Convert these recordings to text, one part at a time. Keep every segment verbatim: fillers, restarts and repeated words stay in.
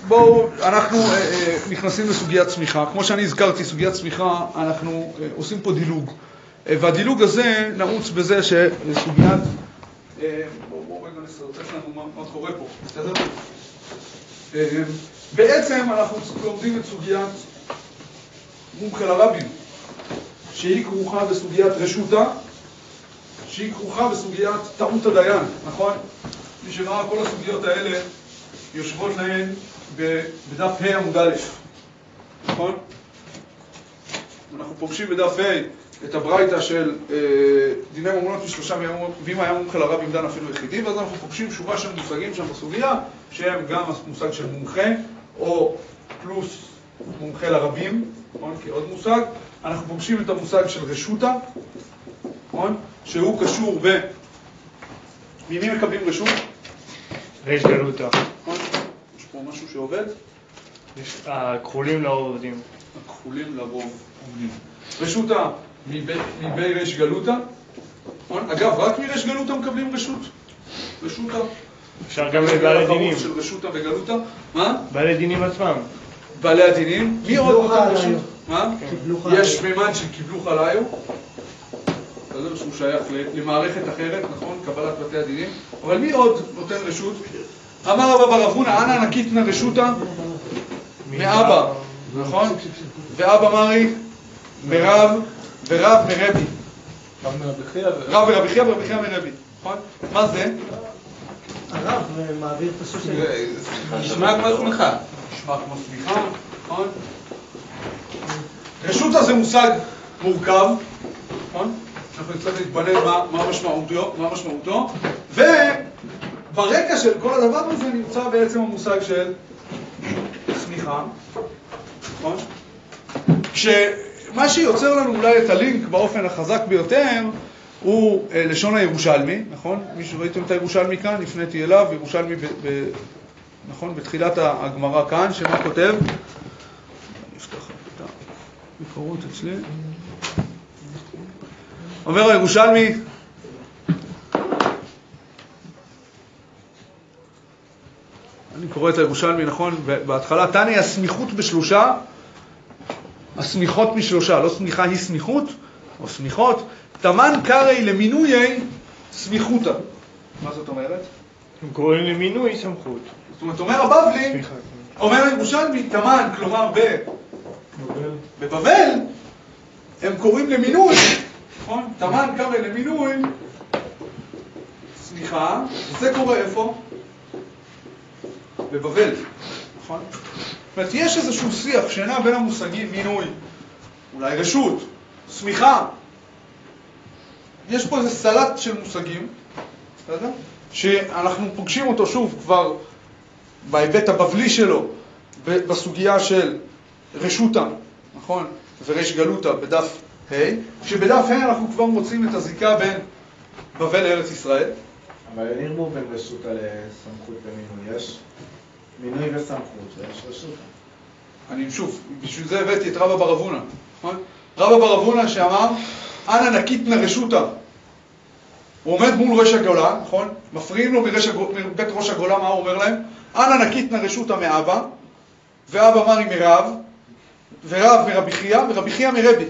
בואו, אנחנו אה, אה, נכנסים לסוגיית צמיחה. כמו שאני הזכרתי, סוגיית צמיחה, אנחנו אה, עושים פה דילוג. אה, והדילוג הזה נעוץ בזה שסוגיית... אה, בואו בוא, רגע נסרטט לנו מה, מה קורה פה. בסדר? אה, בעצם אנחנו לומדים את סוגיית מומחה לרבים, שהיא כרוכה בסוגיית רשותה, שהיא כרוכה בסוגיית טעות הדיין, נכון? מי שראה, כל הסוגיות האלה יושבות להן בדף ה' עמוד א', נכון? אנחנו פוגשים בדף ה' את הברייתא של אה, דיני ממונות משלושה, ואם היה מומחה לרבים דן אפילו יחידי, ואז אנחנו פוגשים שורה של מושגים שם בסוגיה, שהם גם המושג של מומחה, או פלוס מומחה לרבים, נכון? כעוד מושג. אנחנו פוגשים את המושג של רשותה, נכון? שהוא קשור ב... ממי מקבלים רשות? ריש גלותא. נכון? יש פה משהו שעובד? יש הכחולים לרוב עובדים. הכחולים לרוב עובדים. רשותה מבי ריש גלותא. נכון? אגב, רק מריש גלותא מקבלים רשות. רשותה. אפשר גם לבעלי דינים. של רשותה וגלותא. מה? בעלי דינים עצמם. בעלי הדינים. מי עוד נותן רשות? מה? קיבלו יש מימד של קיבלו חליו. בסדר? שהוא שייך למערכת אחרת, נכון? קבלת בתי הדינים. אבל מי עוד נותן רשות? אמר רבא בר אבונה, אנא נקיטנא רשותא מאבא, נכון? ואבא מרי מרב ורב מרבי. רב ורבי חייא ורבי חייא מרבי, נכון? מה זה? הרב מעביר את הסוס שלו. נשמע כמו סמיכה. נשמע כמו סמיכה, נכון? רשותא זה מושג מורכב, נכון? אנחנו נצטרך להתבונן מה, מה משמעותו, מה משמעותו, וברקע של כל הדבר הזה נמצא בעצם המושג של סמיכה, נכון? כשמה שיוצר לנו אולי את הלינק באופן החזק ביותר הוא אה, לשון הירושלמי, נכון? מישהו ראיתם את הירושלמי כאן? הפניתי אליו, ירושלמי ב, ב, נכון? בתחילת הגמרא כאן, שמה כותב? אני אפתח את המקורות אצלי. אומר הירושלמי, אני קורא את הירושלמי, נכון? בהתחלה, תני הסמיכות בשלושה, הסמיכות משלושה, לא סמיכה היא סמיכות, או סמיכות, תמן קרי למינויי סמיכותה. מה זאת אומרת? הם קוראים למינוי סמכות. זאת אומרת, אומר הבבלי, אומר הירושלמי, תמן, כלומר ב... בבבל, הם קוראים למינוי, נכון? תמן קרי למינוי סמיכה, וזה קורה איפה? בבבל, נכון? זאת אומרת, יש איזשהו שיח שנע בין המושגים מינוי, אולי רשות, סמיכה. יש פה איזה סלט של מושגים, בסדר? שאנחנו פוגשים אותו שוב כבר בהיבט הבבלי שלו, בסוגיה של רשותה, נכון? וריש גלותא בדף ה', שבדף ה' אנחנו כבר מוצאים את הזיקה בין בבל לארץ ישראל. אבל אין ערבוב בין רשותה לסמכות ומינוי. יש מינוי וסמכות ויש רשותה. אני שוב, בשביל זה הבאתי את רבא בר אבונה, נכון? רבא בר אבונה שאמר, אנא נקיטנא רשותה. הוא עומד מול ראש הגולה, נכון? מפריעים לו מראש, מבית ראש הגולה, מה הוא אומר להם? אנא נקיטנא רשותה מאבא, ואבא מרי מרב, ורב מרבי חייא, ורבי חייא מרבי.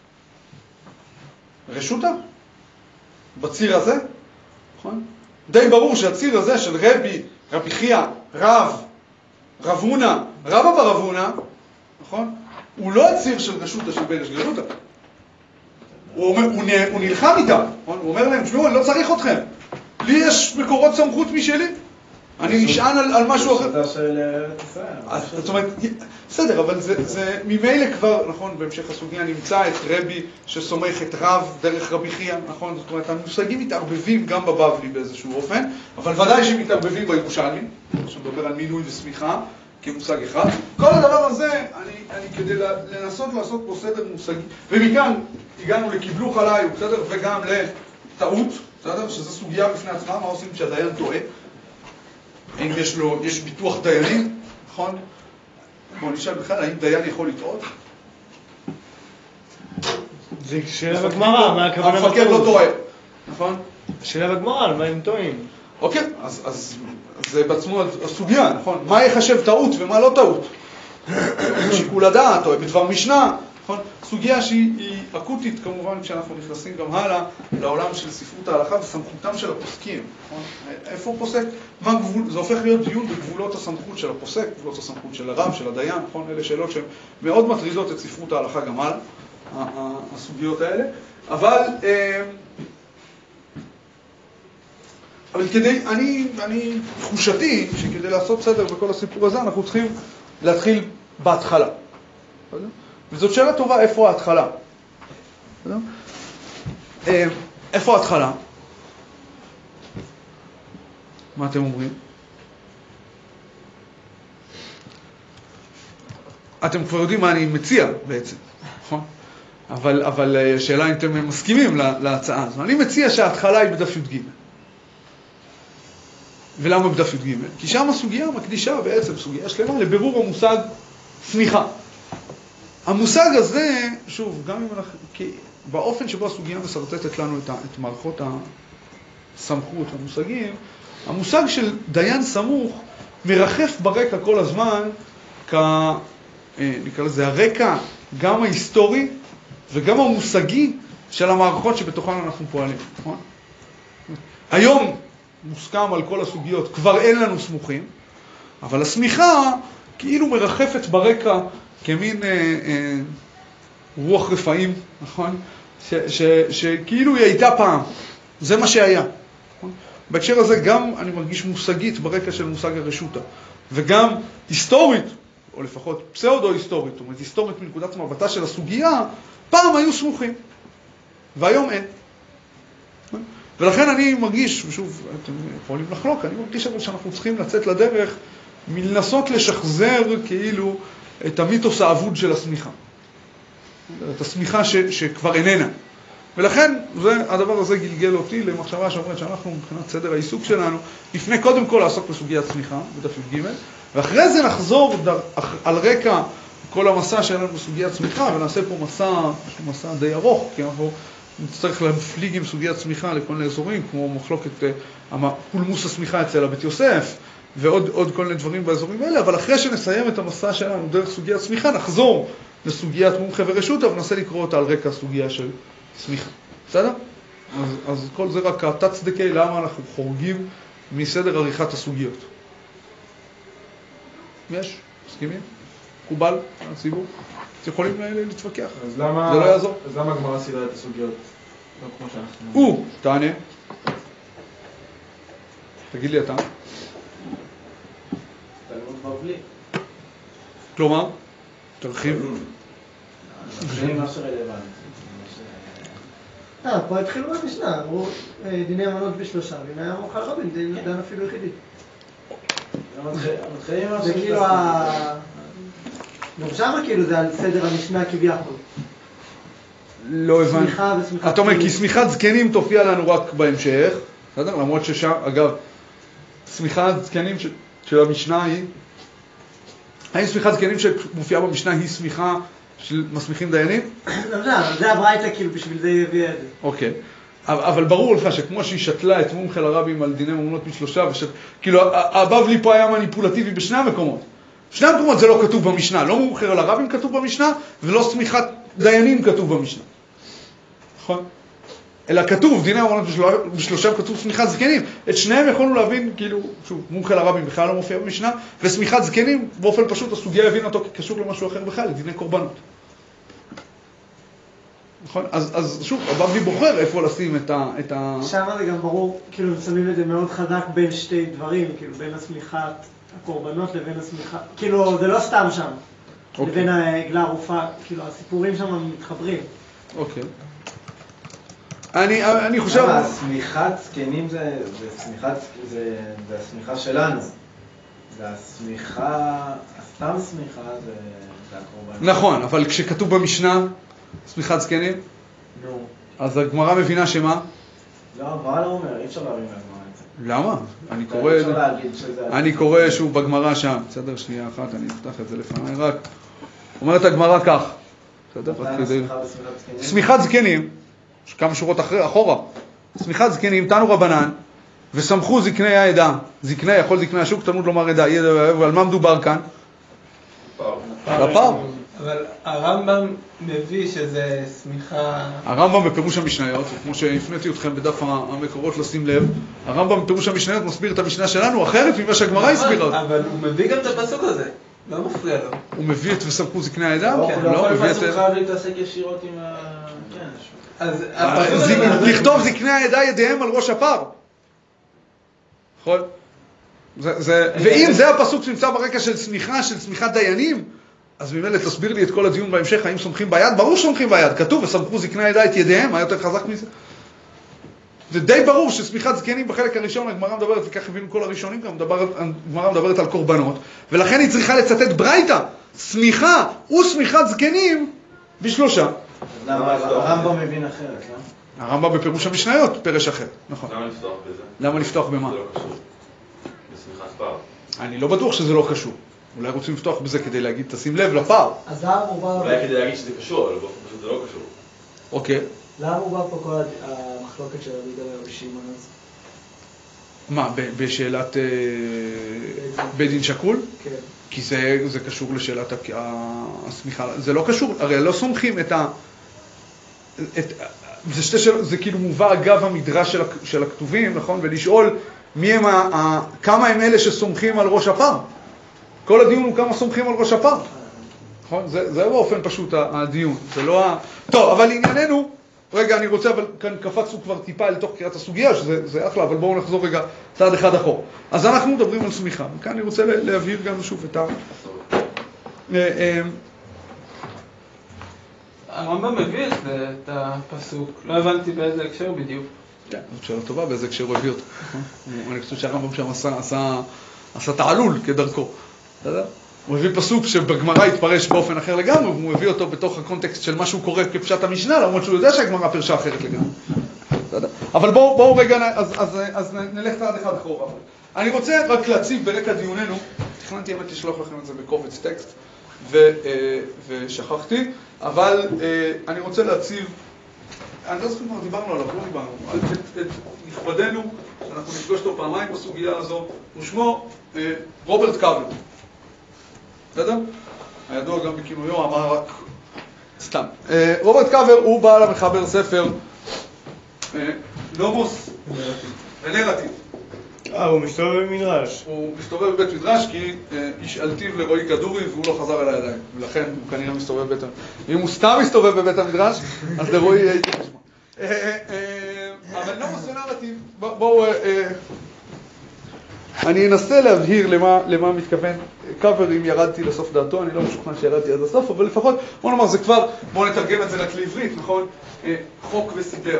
רשותה? בציר הזה, נכון? די ברור שהציר הזה של רבי, רבי חייא, רב, רבונה, רבא בר אבונה, נכון? הוא לא הציר של רשותה של בריש גלותא. הוא אומר, הוא, נ, הוא נלחם איתם, נכון? הוא אומר להם, תשמעו, אני לא צריך אתכם. לי יש מקורות סמכות משלי. אני נשען על, על משהו אחר. רשותה של ארץ ישראל. זאת אומרת, בסדר, אבל זה, זה ממילא כבר, נכון, בהמשך הסוגיה נמצא את רבי שסומך את רב דרך רבי חייא, נכון? זאת אומרת, המושגים מתערבבים גם בבבלי באיזשהו אופן, אבל ודאי שמתערבבים בירושלמי, שמדבר על מינוי וסמיכה, כמושג אחד. כל הדבר הזה, אני, אני כדי לנסות לעשות פה סדר מושגי, ומכאן הגענו לקיבלו חליו, בסדר? וגם לטעות, בסדר? שזו סוגיה בפני עצמה, מה עושים כשהדיין טועה? האם יש לו, יש ביטוח דיינים, נכון? בוא נשאל בכלל, האם דיין יכול לטעות? זה שאלה בגמרא, מה הכוונה? המפקד לא טועה, נכון? שאלה בגמרא, על מה הם טועים? אוקיי, אז, אז, אז זה בעצמו הסוגיה, נכון? מה יחשב טעות ומה לא טעות? שיקול הדעת או בדבר משנה, נכון? סוגיה שהיא אקוטית כמובן כשאנחנו נכנסים גם הלאה לעולם של ספרות ההלכה וסמכותם של הפוסקים, נכון? איפה הוא פוסק? מה גבול? זה הופך להיות דיון בגבולות הסמכות של הפוסק, גבולות הסמכות של הרב, של הדיין, נכון? אלה שאלות שהן מאוד מטרידות את ספרות ההלכה גם הלאה, הסוגיות האלה, אבל אבל כדי, אני, אני תחושתי שכדי לעשות סדר בכל הסיפור הזה אנחנו צריכים להתחיל בהתחלה. וזאת שאלה טובה, איפה ההתחלה? איפה ההתחלה? מה אתם אומרים? אתם כבר יודעים מה אני מציע בעצם, נכון? אבל, אבל שאלה אם אתם מסכימים להצעה הזו. אני מציע שההתחלה היא בדף י"ג. ולמה בדף י"ג? כי שם הסוגיה מקדישה בעצם סוגיה שלמה לבירור המושג סמיכה. המושג הזה, שוב, גם אם אנחנו, כי באופן שבו הסוגיה מסרטטת לנו את, את מערכות הסמכות המושגים, המושג של דיין סמוך מרחף ברקע כל הזמן כ... נקרא לזה הרקע גם ההיסטורי וגם המושגי של המערכות שבתוכן אנחנו פועלים. נכון? היום מוסכם על כל הסוגיות, כבר אין לנו סמוכים, אבל הסמיכה כאילו מרחפת ברקע כמין אה, אה, רוח רפאים, נכון? ש, ש, שכאילו היא הייתה פעם, זה מה שהיה. נכון? בהקשר הזה גם אני מרגיש מושגית ברקע של מושג הרשותה, וגם היסטורית, או לפחות פסאודו-היסטורית, זאת אומרת, היסטורית מנקודת מבטה של הסוגיה, פעם היו סמוכים, והיום אין. ולכן אני מרגיש, ושוב, אתם יכולים לחלוק, אני מרגיש אבל שאנחנו צריכים לצאת לדרך מלנסות לשחזר כאילו את המיתוס האבוד של הסמיכה. את הסמיכה ש, שכבר איננה. ולכן זה, הדבר הזה גלגל אותי למחשבה שאומרת שאנחנו מבחינת סדר העיסוק שלנו, לפני קודם כל לעסוק בסוגיית סמיכה, בדף י"ג, ואחרי זה נחזור דר, על רקע כל המסע שלנו בסוגיית סמיכה, ונעשה פה מסע, מסע די ארוך, כי אנחנו נצטרך להפליג עם סוגיית סמיכה לכל מיני אזורים, כמו מחלוקת פולמוס הסמיכה אצל הבית יוסף, ועוד עוד כל מיני דברים באזורים האלה, אבל אחרי שנסיים את המסע שלנו דרך סוגיית סמיכה, נחזור לסוגיית מומחה ורשותה, וננסה לקרוא אותה על רקע הסוגיה של סמיכה. בסדר? אז, אז כל זה רק התצדקי למה אנחנו חורגים מסדר עריכת הסוגיות. יש? מסכימים? מקובל? הציבור? אתם יכולים להתווכח. אז למה, זה לא יעזור. אז למה הגמרא סידרה את הסוגיות? לא כמו שאנחנו... הוא, תענה. תגיד לי אתה. תלמוד בבלי. כלומר? תרחיב. זה מה שרלוונטי. אה, פה התחילו במשנה, אמרו דיני אמנות בשלושה, ואם היה מוכל רבין, דן אפילו יחידי. זה כאילו ה... גם שמה כאילו זה על סדר המשנה כביכול. לא הבנתי. סמיכה וסמיכה. אתה אומר, כי סמיכת זקנים תופיע לנו רק בהמשך, בסדר? למרות ששם, אגב, סמיכת זקנים של המשנה היא, האם סמיכת זקנים שמופיעה במשנה היא סמיכה של מסמיכים דיינים? זה הברייתא כאילו, בשביל זה יביא את זה. אוקיי. אבל ברור לך שכמו שהיא שתלה את מומחה לרבים על דיני ממונות בשלושה, כאילו הבבלי פה היה מניפולטיבי בשני המקומות. בשני המקומות זה לא כתוב במשנה, לא מומחה לרבים כתוב במשנה, ולא סמיכת דיינים כתוב במשנה. נכון? אלא כתוב, דיני ממונות בשלושה כתוב סמיכת זקנים. את שניהם יכולנו להבין, כאילו, שוב, מומחה לרבים בכלל לא מופיע במשנה, וסמיכת זקנים, באופן פשוט, הסוגיה הבין אותו כקשור למשהו אחר בכלל, לדיני קורבנות. נכון? אז, אז שוב, הבבלי בוחר איפה לשים את ה... את ה... שם זה גם ברור, כאילו, הם שמים את זה מאוד חזק בין שתי דברים, כאילו, בין הסמיכת הקורבנות לבין הסמיכה, כאילו, זה לא סתם שם, okay. לבין העגלה הערופה, כאילו, הסיפורים שם מתחברים. אוקיי. Okay. אני, אני חושב... אבל הסמיכת זקנים זה, זה סמיכת, זה, זה הסמיכה שלנו. זה הסמיכה, הסתם סמיכה זה, זה הקורבנות. נכון, אבל כשכתוב במשנה, סמיכת זקנים? נו. אז הגמרא מבינה שמה? לא, מה לא אומר? אי אפשר להבין מהגמרא את זה. למה? אני קורא... אי אפשר להגיד שזה... אני קורא שהוא בגמרא שם. בסדר, שנייה אחת, אני אפתח את זה לפניי רק. אומרת הגמרא כך. בסדר? סמיכת זקנים, כמה שורות אחורה. סמיכת זקנים, תנו רבנן, ושמחו זקני העדה. זקני, יכול זקני השוק, תלמוד לומר עדה. ועל מה מדובר כאן? הפר. אבל הרמב"ם מביא שזה סמיכה... הרמב"ם בפירוש המשניות, כמו שהפניתי אתכם בדף המקורות לשים לב, הרמב"ם בפירוש המשניות מסביר את המשנה שלנו אחרת ממה שהגמרא הסבירה. אבל הוא מביא גם את הפסוק הזה, לא מפריע לו. הוא מביא את ושמחו זקני העדה? הוא לא יכול מביא את... פסוק חייב להתעסק ישירות עם ה... אז... לכתוב זקני העדה ידיהם על ראש הפר. נכון? ואם זה הפסוק שנמצא ברקע של סמיכה, של סמיכת דיינים, אז ממילא תסביר לי את כל הדיון בהמשך, האם סומכים ביד? ברור סומכים ביד, כתוב וסמכו זקני העדה את ידיהם, מה יותר חזק מזה? זה די ברור שסמיכת זקנים בחלק הראשון, הגמרא מדברת, וכך הבינו כל הראשונים, הגמרא מדברת על קורבנות, ולכן היא צריכה לצטט ברייתא, סמיכה וסמיכת זקנים בשלושה. הרמב"ם מבין אחרת, לא? הרמב"ם בפירוש המשניות, פרש אחר, נכון. למה לפתוח בזה? למה לפתוח במה? זה לא קשור. בסמיכת פר. אני לא בטוח שזה לא קשור. אולי רוצים לפתוח בזה כדי להגיד, תשים לב לפער. אז למה הוא בא... אולי כדי להגיד שזה קשור, אבל פשוט זה לא קשור. אוקיי. למה הוא בא פה כל המחלוקת של רבי יהודה ורבי שמעון אז? מה, ב- בשאלת אה, בית דין שקול? כן. כי זה, זה קשור לשאלת הק- הסמיכה. זה לא קשור, הרי לא סומכים את ה... את, זה, שתי שאל, זה כאילו מובא אגב המדרש של, של הכתובים, נכון? ולשאול מי הם ה, ה, כמה הם אלה שסומכים על ראש הפר. כל הדיון הוא כמה סומכים על ראש הפר. נכון? זה, זה באופן פשוט הדיון. זה לא ה... טוב, אבל לענייננו, רגע, אני רוצה, אבל כאן קפצנו כבר טיפה אל תוך קריאת הסוגיה, שזה זה אחלה, אבל בואו נחזור רגע צעד אחד אחור. אז אנחנו מדברים על סמיכה, וכאן אני רוצה להבהיר גם שוב את ה... הרמב"ם מביא את הפסוק, לא הבנתי באיזה הקשר בדיוק. כן, זאת שאלה טובה, באיזה הקשר הוא הביא אותו. אני חושב שהרמב"ם שם עשה, עשה, עשה תעלול כדרכו. בסדר? הוא הביא פסוק שבגמרא התפרש באופן אחר לגמרי, והוא הביא אותו בתוך הקונטקסט של מה שהוא קורא כפשט המשנה, למרות שהוא יודע שהגמרא פרשה אחרת לגמרי. בסדר? אבל בואו בוא רגע, אז, אז, אז נלך צעד אחד אחורה. אני רוצה רק להציב ברקע דיוננו, תכננתי באמת לשלוח לכם את זה בקובץ טקסט, ו, ושכחתי, אבל אני רוצה להציב, אני לא זוכר כבר דיברנו עליו, לא דיברנו, את, את נכבדנו, שאנחנו נפגוש אותו פעמיים בסוגיה הזו, ושמו רוברט קאבר. בסדר? הידוע גם בכינויו, אמר רק סתם. רוברט קאבר הוא בעל המחבר ספר נומוס ונרטיב. אה, הוא מסתובב במדרש. הוא מסתובב בבית מדרש כי השאלתיו לרועי כדורי והוא לא חזר על הידיים. ולכן הוא כנראה מסתובב בבית המדרש. ואם הוא סתם מסתובב בבית המדרש, אז לרועי הייתי חשמע. אבל נומוס ונרטיב, בואו... אני אנסה להבהיר למה, למה מתכוון קאבר, אם ירדתי לסוף דעתו, אני לא משוכנע שירדתי עד הסוף, אבל לפחות, בוא נאמר, זה כבר, בואו נתרגם את זה לכלי עברית, נכון? חוק וסידר.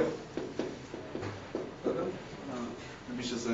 למי שזה...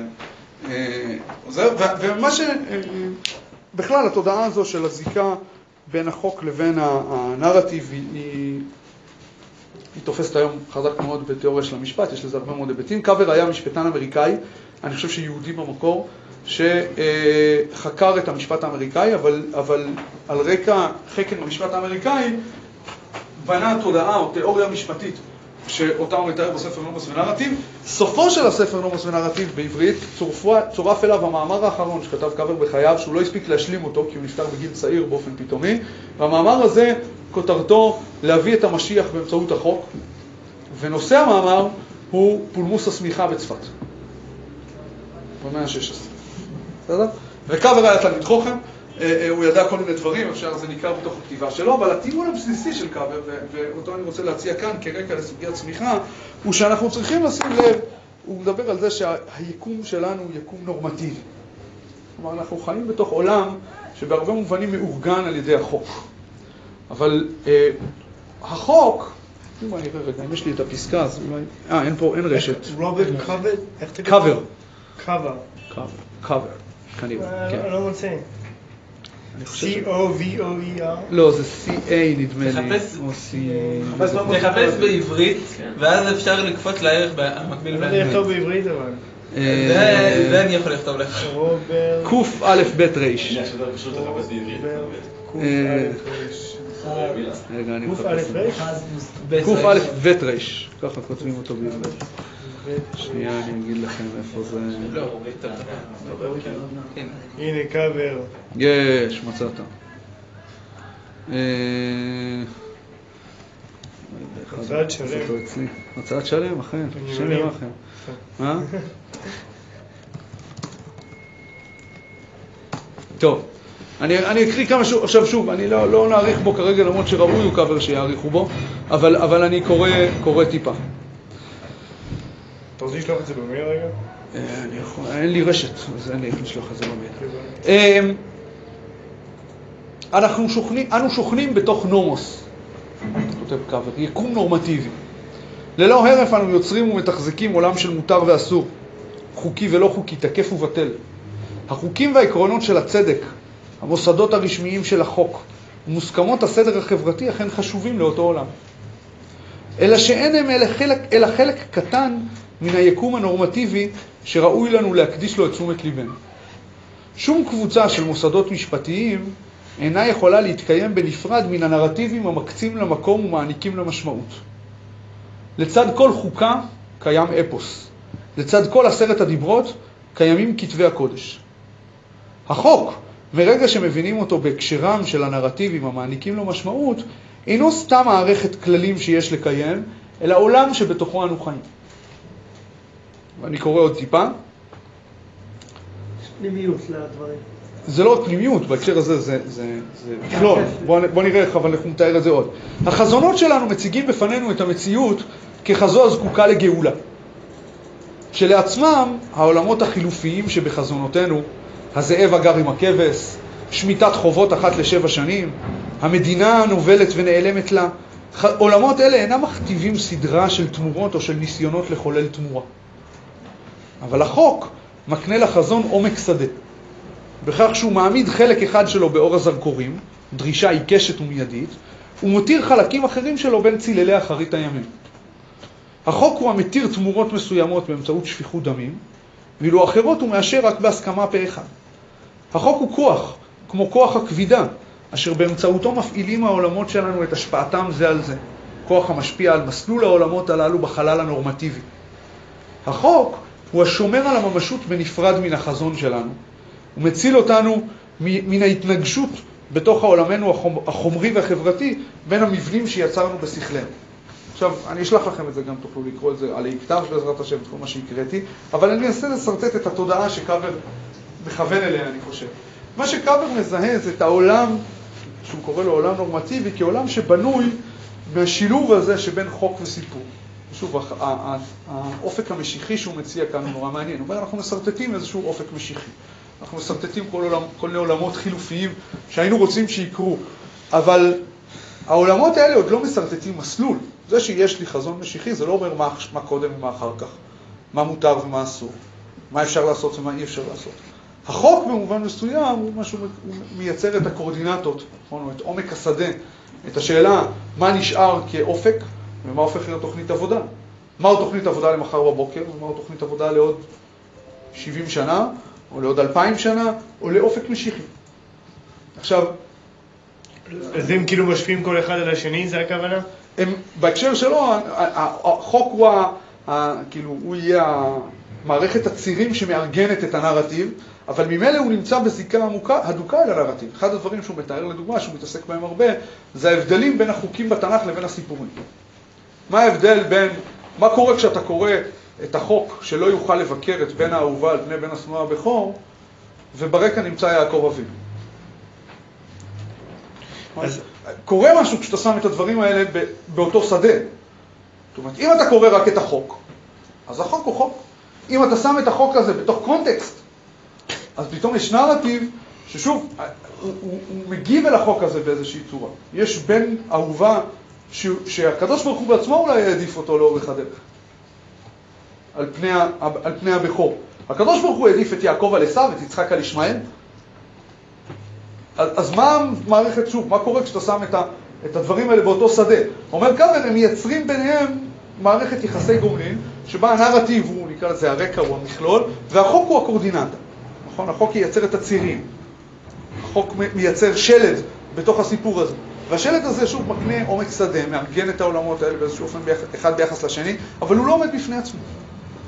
ומה ש... בכלל, התודעה הזו של הזיקה בין החוק לבין הנרטיב היא, היא, היא תופסת היום חזק מאוד בתיאוריה של המשפט, יש לזה הרבה מאוד היבטים. קאבר היה משפטן אמריקאי, אני חושב שיהודי במקור, שחקר את המשפט האמריקאי, אבל, אבל על רקע חקר המשפט האמריקאי בנה תודעה או תיאוריה משפטית שאותה הוא מתאר בספר נומוס ונרטיב. סופו של הספר נומוס ונרטיב בעברית צורפה, צורף אליו המאמר האחרון שכתב קאבר בחייו, שהוא לא הספיק להשלים אותו כי הוא נפטר בגיל צעיר באופן פתאומי, והמאמר הזה כותרתו להביא את המשיח באמצעות החוק, ונושא המאמר הוא פולמוס הסמיכה בצפת במאה ה-שש עשרה. בסדר? וקאבר היה תלמיד חוכם, הוא ידע כל מיני דברים, אפשר זה ניכר בתוך הכתיבה שלו, אבל הטיעון הבסיסי של קאבר, ואותו אני רוצה להציע כאן כרקע לסוגיית צמיחה, הוא שאנחנו צריכים לשים לב, הוא מדבר על זה שהיקום שלנו הוא יקום נורמטיבי. כלומר, אנחנו חיים בתוך עולם שבהרבה מובנים מאורגן על ידי החוק. אבל אה, החוק, אם אני אראה רגע, אם יש לי את הפסקה, אז אולי... אה, אין פה, אין רשת. רוברט קאבר? איך תגיד? קאבר. קאבר. קאבר. קאבר. כנראה, כן. אני לא מוצא. C O V O E R? לא, זה C A נדמה לי. תחפש- או C... תחפש בעברית, ואז אפשר לקפוץ לערך המקביל אני לא יודע באנגלית. לכתוב בעברית אבל. זה זה אני יכול לכתוב לך. רוברט. קוף א' ב' ריש. שנייה, שזה פשוט לחפש בעברית. קוף אה, א' ריש. רגע, אני קוף מחפש. א' ריש? קוף א' ב' ריש. ככה כותבים אותו בעברית. שנייה, אני אגיד לכם איפה זה... לא, הוא ראית. הנה, קאבר. יש, מצאת. מצאת שלם. מצאת שלם, אכן. שם ירחם. מה? טוב. אני, אני אקריא כמה שוב, עכשיו שוב, אני לא, לא נעריך בו כרגע למרות שראוי הוא קאבר שיעריכו בו, אבל, אבל אני קורא, קורא טיפה. אתה רוצה לשלוח את זה במייל רגע? אני יכול, אין לי רשת, אז אין לי איך לשלוח את זה במייל. אנחנו שוכנים, אנו שוכנים בתוך נומוס, כותב קאבר, יקום נורמטיבי. ללא הרף אנו יוצרים ומתחזקים עולם של מותר ואסור, חוקי ולא חוקי, תקף ובטל. החוקים והעקרונות של הצדק, המוסדות הרשמיים של החוק, ומוסכמות הסדר החברתי אכן חשובים לאותו עולם. אלא שאין הם אלא חלק, אלא חלק קטן מן היקום הנורמטיבי שראוי לנו להקדיש לו את תשומת ליבנו. שום קבוצה של מוסדות משפטיים אינה יכולה להתקיים בנפרד מן הנרטיבים המקצים למקום ומעניקים למשמעות. לצד כל חוקה קיים אפוס. לצד כל עשרת הדיברות קיימים כתבי הקודש. החוק, מרגע שמבינים אותו בהקשרם של הנרטיבים המעניקים לו משמעות, אינו סתם מערכת כללים שיש לקיים, אלא עולם שבתוכו אנו חיים. ואני קורא עוד טיפה. יש פנימיות לדברים. זה לא פנימיות, בהקשר הזה זה, זה, זה מכלול. בוא, בוא נראה איך, אבל אנחנו נתאר את זה עוד. החזונות שלנו מציגים בפנינו את המציאות ככזו הזקוקה לגאולה. שלעצמם, העולמות החילופיים שבחזונותינו, הזאב הגר עם הכבש, שמיטת חובות אחת לשבע שנים, המדינה נובלת ונעלמת לה, עולמות אלה אינם מכתיבים סדרה של תמורות או של ניסיונות לחולל תמורה. אבל החוק מקנה לחזון עומק שדה, בכך שהוא מעמיד חלק אחד שלו באור הזרקורים, דרישה עיקשת ומיידית, ומותיר חלקים אחרים שלו בין ציללי אחרית הימים. החוק הוא המתיר תמורות מסוימות באמצעות שפיכות דמים, ואילו אחרות הוא מאשר רק בהסכמה פה אחד. החוק הוא כוח, כמו כוח הכבידה, אשר באמצעותו מפעילים העולמות שלנו את השפעתם זה על זה. כוח המשפיע על מסלול העולמות הללו בחלל הנורמטיבי. החוק הוא השומר על הממשות בנפרד מן החזון שלנו, ומציל אותנו מן ההתנגשות בתוך העולמנו החומרי והחברתי בין המבנים שיצרנו בשכלנו. עכשיו, אני אשלח לכם את זה, גם תוכלו לקרוא את זה על העיקר בעזרת השם, את כל מה שהקראתי, אבל אני אנסה לסרטט את התודעה שקאבר מכוון אליה, אני חושב. מה שקאבר מזהה זה את העולם, שהוא קורא לו עולם נורמטיבי, כעולם שבנוי בשילוב הזה שבין חוק וסיפור. שוב, האופק המשיחי שהוא מציע כאן הוא נורא מעניין. הוא אומר, אנחנו מסרטטים איזשהו אופק משיחי. אנחנו מסרטטים כל, עולם, כל מיני עולמות חילופיים שהיינו רוצים שיקרו. אבל העולמות האלה עוד לא מסרטטים מסלול. זה שיש לי חזון משיחי, זה לא אומר מה, מה קודם ומה אחר כך. מה מותר ומה אסור. מה אפשר לעשות ומה אי אפשר לעשות. החוק במובן מסוים הוא משהו, הוא מייצר את הקורדינטות, נכון? את עומק השדה, את השאלה מה נשאר כאופק ומה הופך להיות תוכנית עבודה. מהו תוכנית עבודה למחר בבוקר ומהו תוכנית עבודה לעוד שבעים שנה או לעוד אלפיים שנה או לאופק משיחי. עכשיו, אז הם כאילו משפיעים כל אחד על השני, זה הכוונה? הם, בהקשר שלו, החוק הוא, כאילו, הוא יהיה מערכת הצירים שמארגנת את הנרטיב, אבל ממילא הוא נמצא בזיקה עמוקה, הדוקה אל הנרטיב. אחד הדברים שהוא מתאר לדוגמה, שהוא מתעסק בהם הרבה, זה ההבדלים בין החוקים בתנ"ך לבין הסיפורים. מה ההבדל בין, מה קורה כשאתה קורא את החוק שלא יוכל לבקר את בן האהובה על פני בן השנוא הבכור, וברקע נמצא יעקב אבינו. אז קורה משהו כשאתה שם את הדברים האלה באותו שדה. זאת אומרת, אם אתה קורא רק את החוק, אז החוק הוא חוק. אם אתה שם את החוק הזה בתוך קונטקסט, אז פתאום יש נרטיב ששוב, הוא, הוא, הוא מגיב אל החוק הזה באיזושהי צורה. יש בן אהובה ש, שהקדוש ברוך הוא בעצמו אולי העדיף אותו לאורך הדרך. על פני, על פני הבכור. הקדוש ברוך הוא העדיף את יעקב על עשיו, את יצחק על ישמעאל. אז, אז מה מערכת שוב? מה קורה כשאתה שם את, ה, את הדברים האלה באותו שדה? אומר כאן, הם מייצרים ביניהם מערכת יחסי גומלין, שבה הנרטיב הוא, נקרא לזה הרקע, הוא המכלול, והחוק הוא הקורדינטה. נכון? החוק ייצר את הצירים. החוק מייצר שלד בתוך הסיפור הזה. והשלד הזה שוב מקנה עומק שדה, מארגן את העולמות האלה באיזשהו אופן ביחס, אחד ביחס לשני, אבל הוא לא עומד בפני עצמו.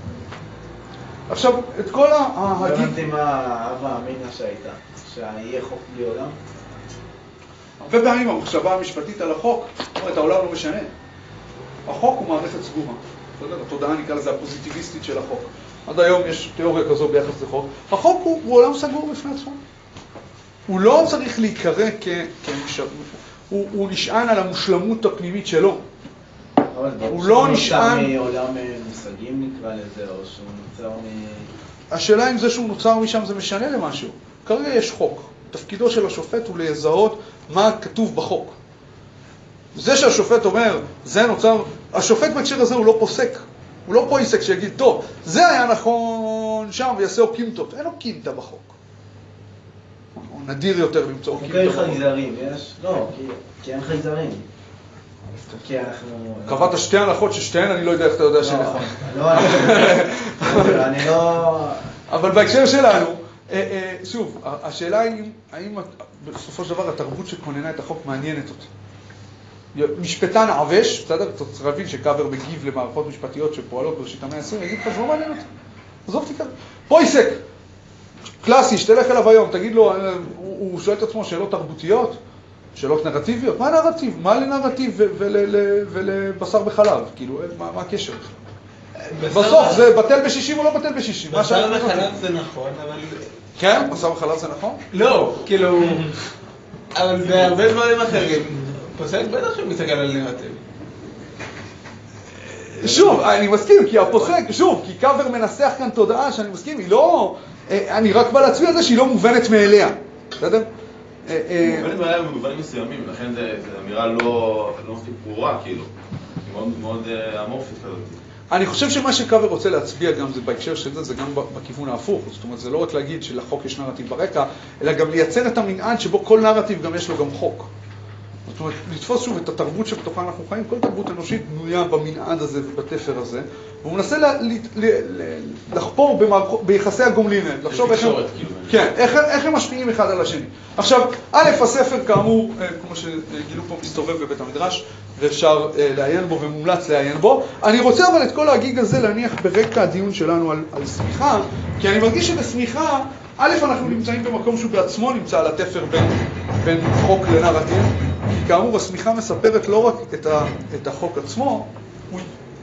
עכשיו, את כל לא ההגיד... הבנתי מה האבא אמינה שהייתה, שיהיה חוק בלי עולם? הרבה פעמים המחשבה המשפטית על החוק, אומרת, העולם לא משנה. החוק הוא מערכת סגורה. התודעה נקרא לזה הפוזיטיביסטית של החוק. עד היום יש תיאוריה כזו ביחס לחוק. החוק הוא, הוא עולם סגור בפני עצמו. הוא לא צריך להיקרא כ... כמשל... הוא, הוא נשען על המושלמות הפנימית שלו. הוא לא נשען... הוא נוצר מעולם מושגים נקרא לזה, או שהוא נוצר מ... השאלה אם זה שהוא נוצר משם זה משנה למשהו. כרגע יש חוק. תפקידו של השופט הוא לזהות מה כתוב בחוק. זה שהשופט אומר, זה נוצר... השופט בהקשר הזה הוא לא פוסק. הוא לא פויסק שיגיד, טוב, זה היה נכון שם ויעשה אוקימתות. אין אוקימתה בחוק. הוא נדיר יותר למצוא אוקימתה בחוק. חוקי חייזרים, יש? לא, כי אין חייזרים. כי אנחנו... קבעת שתי הנחות ששתיהן, אני לא יודע איך אתה יודע שנכון. לא, אני לא... אבל בהקשר שלנו, שוב, השאלה היא, האם בסופו של דבר התרבות שכוננה את החוק מעניינת אותי. משפטן עבש, בסדר? צריך להבין שקאבר מגיב למערכות משפטיות שפועלות בראשית המאה ה-עשרים, יגיד לך, זה לא מעניין אותי. עזוב תיקר. פויסק, קלאסי, שתלך אליו היום, תגיד לו, הוא שואל את עצמו שאלות תרבותיות, שאלות נרטיביות. מה נרטיב? מה לנרטיב ולבשר בחלב? כאילו, מה הקשר? בסוף, זה בטל בשישים או לא בטל בשישים? בשר בחלב זה נכון, אבל... כן? בשר בחלב זה נכון? לא, כאילו... אבל בהרבה דברים אחרים. פוסק בטח שהוא מסתכל על נרטיב. שוב, אני מסכים, כי הפוסק, שוב, כי קאבר מנסח כאן תודעה שאני מסכים, היא לא... אני רק בא להצביע על זה שהיא לא מובנת מאליה. בסדר? מובנת מאליה במובנים מסוימים, לכן זו אמירה לא מספיק ברורה, כאילו. היא מאוד אמורפית כזאת. אני חושב שמה שקאבר רוצה להצביע גם זה בהקשר של זה, זה גם בכיוון ההפוך. זאת אומרת, זה לא רק להגיד שלחוק יש נרטיב ברקע, אלא גם לייצר את המנעד שבו כל נרטיב גם יש לו גם חוק. זאת אומרת, לתפוס שוב את התרבות שבתוכה אנחנו חיים, כל תרבות אנושית בנויה במנעד הזה ובתפר הזה, והוא מנסה ל- ל- ל- לחפור במערכ... ביחסי הגומלין, לחשוב איך הם... כן, איך, איך הם משפיעים אחד על השני. עכשיו, א', הספר כאמור, כמו שגילו פה, מסתובב בבית המדרש, ואפשר לעיין בו ומומלץ לעיין בו. אני רוצה אבל את כל הגיג הזה להניח ברקע הדיון שלנו על, על סמיכה, כי אני מרגיש שבסמיכה, א', אנחנו נמצאים במקום שהוא בעצמו נמצא על התפר בין, בין חוק לנרטיב, כי כאמור, הסמיכה מספרת לא רק את, ה, את החוק עצמו, הוא...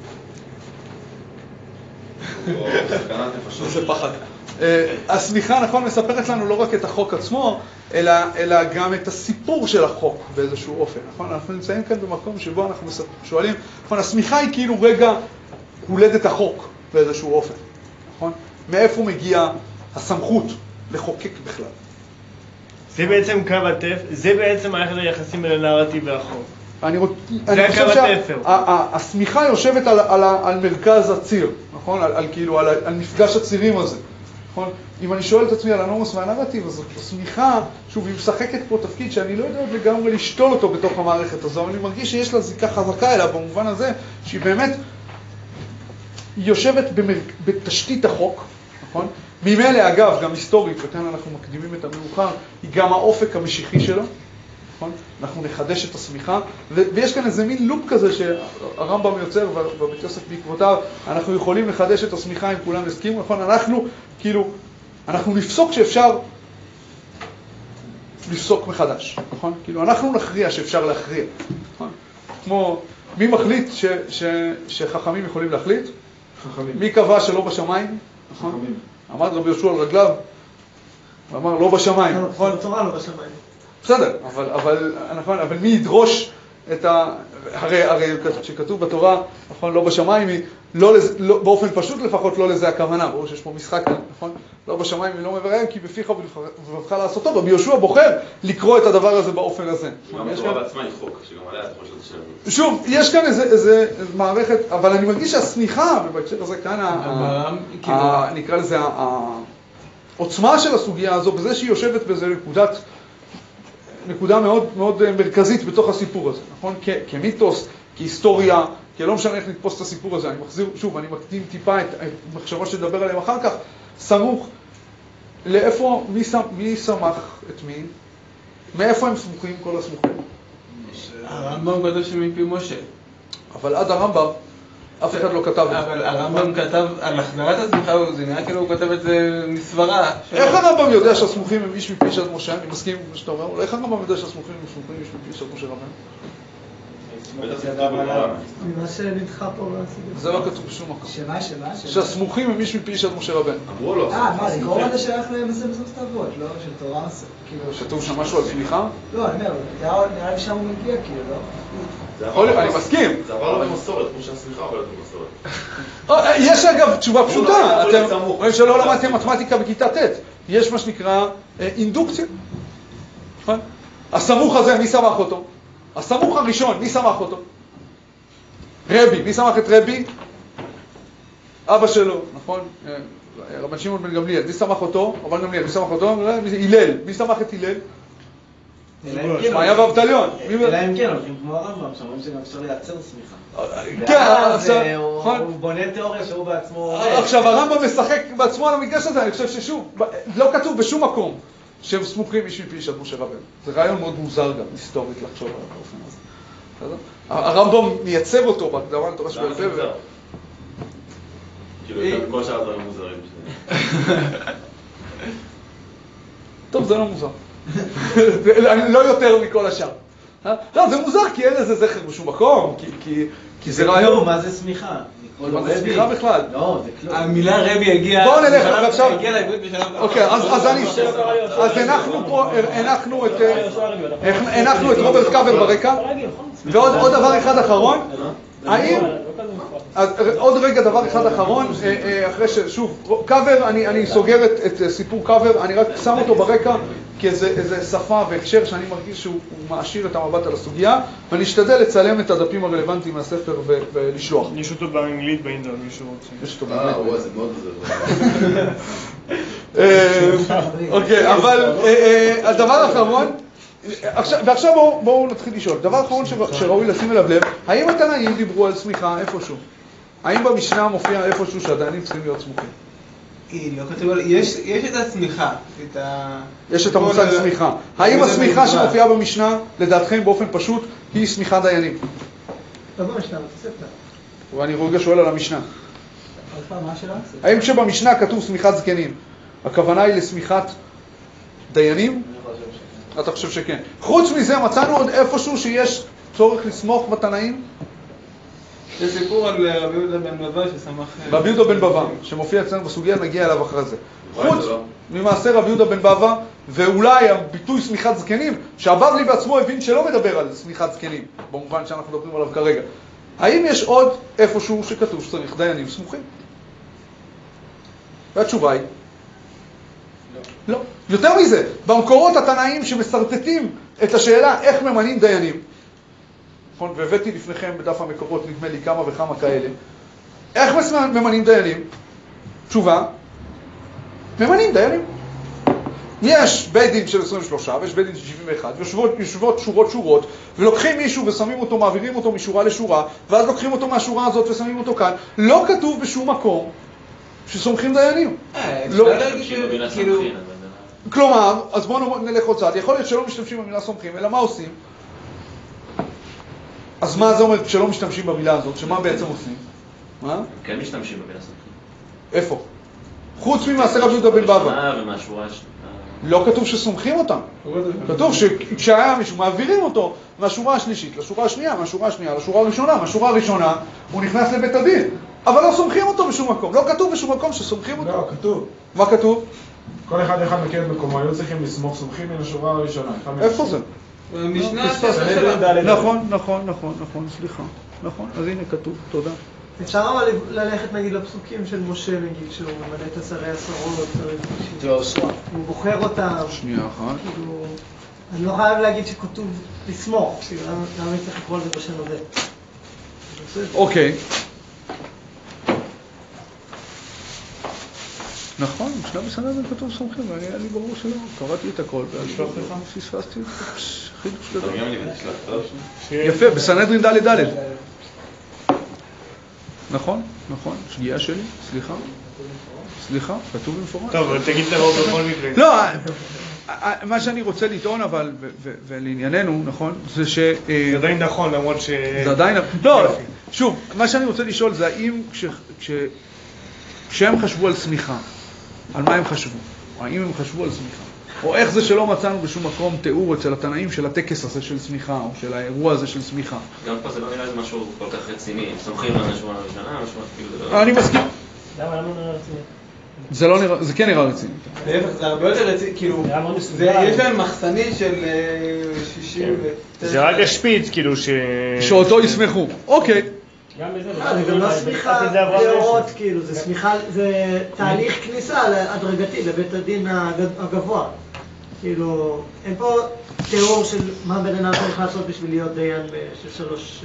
זה פחד. הסמיכה, נכון, מספרת לנו לא רק את החוק עצמו, אלא, אלא גם את הסיפור של החוק באיזשהו אופן, נכון? אנחנו נמצאים כאן במקום שבו אנחנו שואלים, נכון, הסמיכה היא כאילו רגע הולדת החוק באיזשהו אופן, נכון? מאיפה מגיעה הסמכות לחוקק בכלל? זה בעצם קו התפר, זה בעצם מערכת היחסים בין הנרטיב והחוק. אני רוצה, אני חושב שהסמיכה יושבת על, על, על מרכז הציר, נכון? על, על, כאילו, על, על מפגש הצירים הזה, נכון? אם אני שואל את עצמי על הנורמוס והנרטיב, אז הסמיכה, שוב, היא משחקת פה תפקיד שאני לא יודע עוד לגמרי לשתול אותו בתוך המערכת הזו, אבל אני מרגיש שיש לה זיקה חזקה אליה במובן הזה, שהיא באמת, היא יושבת במר... בתשתית החוק, נכון? ממילא, אגב, גם היסטורית, וכאן אנחנו מקדימים את המאוחר, היא גם האופק המשיחי שלו, נכון? אנחנו נחדש את הסמיכה, ו- ויש כאן איזה מין לופ כזה שהרמב"ם יוצר ובית יוסף בעקבותיו, אנחנו יכולים לחדש את הסמיכה אם כולם יסכימו, נכון? אנחנו, כאילו, אנחנו נפסוק שאפשר לפסוק מחדש, נכון? כאילו, אנחנו נכריע שאפשר להכריע, נכון? כמו, מי מחליט ש- ש- שחכמים יכולים להחליט? חכמים. מי קבע שלא בשמיים? נכון? חכמים. עמד רבי יהושע על רגליו, ואמר לא בשמיים, נכון? בתורה לא בשמיים. בסדר, אבל, אבל, נכון, אבל מי ידרוש את ה... הרי, הרי שכתוב בתורה, נכון, לא בשמיים, היא לא, לזה, לא, באופן פשוט לפחות לא לזה הכוונה, ברור שיש פה משחק, נכון? לא בשמיים היא לא מבראים, כי בפיך ובלבבך לעשותו, רבי יהושע בוחר לקרוא את הדבר הזה באופן הזה. גם התורה בעצמה היא חוק, שגם עליה אתה חושב את השאלה. שוב, יש כאן איזה, איזה מערכת, אבל אני מרגיש שהסמיכה, ובהקשר הזה כאן, נקרא לזה, העוצמה של הסוגיה הזו, בזה שהיא יושבת באיזה נקודת, נקודה מאוד, מאוד מרכזית בתוך הסיפור הזה, נכון? כ- כמיתוס, כהיסטוריה, כי לא משנה איך נתפוס את הסיפור הזה. אני מחזיר, שוב, אני מקדים טיפה את המחשבות שדבר עליהם אחר כך, סמוך, לאיפה, מי, מי שמח את מי? מאיפה הם סמוכים כל הסמוכים? הרמב"ם גדול שמפי משה. אבל עד הרמב"ם, אף אחד לא כתב את זה. אבל הרמב"ם כתב על החזרת הסמיכה, זה נראה כאילו הוא כותב את זה מסברה. איך הרמב"ם יודע שהסמוכים הם איש מפי שד משה? אני מסכים עם מה שאתה אומר, אולי איך הרמב"ם יודע שהסמוכים הם איש מפי שד משה רבנו? ממה שנדחה פה בסיגר. זה לא כתוב בשום מקום. שמה, שמה? שהסמוכים הם איש מפי שד משה רבנו. אמרו לו. אה, מה, זה קורא לזה שייך למסכת אבות, לא? של תורה, כאילו... כתוב שם משהו על סמיכה? לא, אני אומר, נראה לי שם הוא מגיע, כאילו, לא? אני מסכים. זה עבר לו במסורת, כמו שהסמיכה עוברת במסורת. יש אגב תשובה פשוטה, אתם אתם רואים שלא למדתם מתמטיקה בכיתה ט', יש מה שנקרא אינדוקציה. הסמוך הזה, מי שמח אותו? הסמוך הראשון, מי שמח אותו? רבי, מי שמח את רבי? אבא שלו, נכון? רבן שמעון בן גמליאל, מי שמח אותו? רבן גמליאל, מי שמח אותו? הלל, מי שמח את הלל? שמעיה ואבטליון. אלא אם כן, הולכים כמו הרמב"ם, שאומרים שגם אפשר לייצר סמיכה. כן, ואז עכשיו, הוא בונה תיאוריה שהוא בעצמו... עכשיו הרמב"ם משחק בעצמו על המקדש הזה, אני חושב ששוב, לא כתוב בשום מקום שהם סמוכים איש מפי שד משה רבנו. זה רעיון מאוד מוזר גם, היסטורית לחשוב על האופן הזה. הרמב"ם מייצב אותו בהקדמה לתורה שבעל פה. כאילו, יותר מכל שאר הדברים מוזרים. טוב, זה לא מוזר. לא יותר מכל השאר. לא, זה מוזר כי אין לזה זכר בשום מקום, כי זה רעיון... מה זה סמיכה? מה זה סמיכה בכלל? לא, זה כלום. המילה רבי הגיעה... בואו נלך, ועכשיו... הגיעה לעברית בשלב... אוקיי, אז אני... אז הנחנו פה, הנחנו את... הנחנו את רוברט קאבר ברקע, ועוד דבר אחד אחרון, האם... אז עוד רגע דבר אחד אחרון, אחרי ששוב, קאבר, אני סוגר את סיפור קאבר, אני רק שם אותו ברקע כאיזה שפה והקשר שאני מרגיש שהוא מעשיר את המבט על הסוגיה, ואני אשתדל לצלם את הדפים הרלוונטיים מהספר ולשלוח. יש אותו באנגלית באינטרנט, מישהו רוצה. יש אותו אה, באנגלית. וואי, זה מאוד עוזר. אוקיי, אבל הדבר האחרון, ועכשיו בואו נתחיל לשאול, דבר אחרון שראוי לשים אליו לב, האם התנאים דיברו על סמיכה איפשהו? האם במשנה מופיע איפשהו שהדיינים צריכים להיות סמוכים? לא כתוב, יש את הסמיכה, את ה... יש את המושג סמיכה. האם הסמיכה שמופיעה במשנה, לדעתכם באופן פשוט, היא סמיכה דיינים? לא במשנה, בתוספתא. ואני רגע שואל על המשנה. עוד פעם, מה השאלה? האם כשבמשנה כתוב סמיכת זקנים, הכוונה היא לסמיכת דיינים? אתה חושב שכן. חוץ מזה, מצאנו עוד איפשהו שיש צורך לסמוך בתנאים? זה סיפור על רבי יהודה בן בבא שסמך... רבי יהודה בן בבא, שמופיע אצלנו בסוגיה, נגיע אליו אחרי זה. חוץ ממעשה רבי יהודה בן בבא, ואולי הביטוי סמיכת זקנים, שהבבלי בעצמו הבין שלא מדבר על סמיכת זקנים, במובן שאנחנו מדברים עליו כרגע. האם יש עוד איפשהו שכתוב שצריך דיינים סמוכים? והתשובה היא? לא. יותר מזה, במקורות התנאים שמסרטטים את השאלה איך ממנים דיינים, נכון? והבאתי לפניכם בדף המקורות, נדמה לי כמה וכמה כאלה. איך ממנים דיינים? תשובה, ממנים דיינים. יש בית דין של עשרים ושלוש ויש בית דין של שבעים ואחת, יושבות, יושבות שורות שורות, ולוקחים מישהו ושמים אותו, מעבירים אותו משורה לשורה, ואז לוקחים אותו מהשורה הזאת ושמים אותו כאן. לא כתוב בשום מקום שסומכים דיינים. אפשר להגיד כאילו... כלומר, אז בואו נלך עוד צעד. יכול להיות שלא משתמשים במילה סומכים, אלא מה עושים? אז מה זה אומר שלא משתמשים במילה הזאת? שמה בעצם עושים? מה? כן משתמשים במילה סומכים. איפה? חוץ ממעשה רבי יהודה בן בבא. ומהשורה... לא כתוב שסומכים אותם. כתוב שכשהיה מישהו מעבירים אותו מהשורה השלישית לשורה השנייה, מהשורה השנייה לשורה הראשונה, מהשורה הראשונה הוא נכנס לבית הדין. אבל לא סומכים אותו בשום מקום. לא כתוב בשום מקום שסומכים אותו. לא, כתוב. מה כתוב? כל אחד אחד מכיר את מקומו, היו צריכים לסמוך, סומכים מן השורה הראשונה. איפה זה? משנה נכון, נכון, נכון, נכון, סליחה. נכון, אז הנה כתוב, תודה. אפשר אבל ללכת נגיד לפסוקים של משה נגיד, שהוא ממנה את עשרי עשרות, הוא בוחר אותם. שנייה אחת. כאילו, אני לא חייב להגיד שכתוב לסמוך, כאילו, למה אני צריך לקרוא לזה בשם הזה? אוקיי. נכון, משנה בסנהדרין כתוב סומכים, היה לי ברור שלא, קראתי את הכל, פספסתי את חידוש גדול. יפה, בסנהדרין ד' ד'. נכון, נכון, שגיאה שלי, סליחה, סליחה, כתוב במפורש. טוב, אבל תגיד את הרוב בכל מקרה. לא, מה שאני רוצה לטעון אבל, ולענייננו, נכון, זה ש... זה עדיין נכון, למרות ש... זה עדיין... לא, שוב, מה שאני רוצה לשאול זה האם כשהם חשבו על סמיכה, על מה הם חשבו? האם הם חשבו על סמיכה? או איך זה שלא מצאנו בשום מקום תיאור אצל התנאים של הטקס הזה של סמיכה, או של האירוע הזה של סמיכה? גם פה זה לא נראה לי משהו כל כך רציני, הם סומכים על נשמע הראשונה, משמע כאילו... אני מסכים. למה, למה נראה רציני? זה לא נראה, זה כן נראה רציני. להפך, זה הרבה יותר רציני, כאילו, יש להם מחסני של שישים... זה רק השפיץ, כאילו, ש... שאותו ישמחו. אוקיי. זה גם לא סמיכה להוראות, כאילו, זה סמיכה, זה תהליך כניסה הדרגתי לבית הדין הגבוה. כאילו, אין פה תיאור של מה בן אדם צריך לעשות בשביל להיות דיין של שלוש...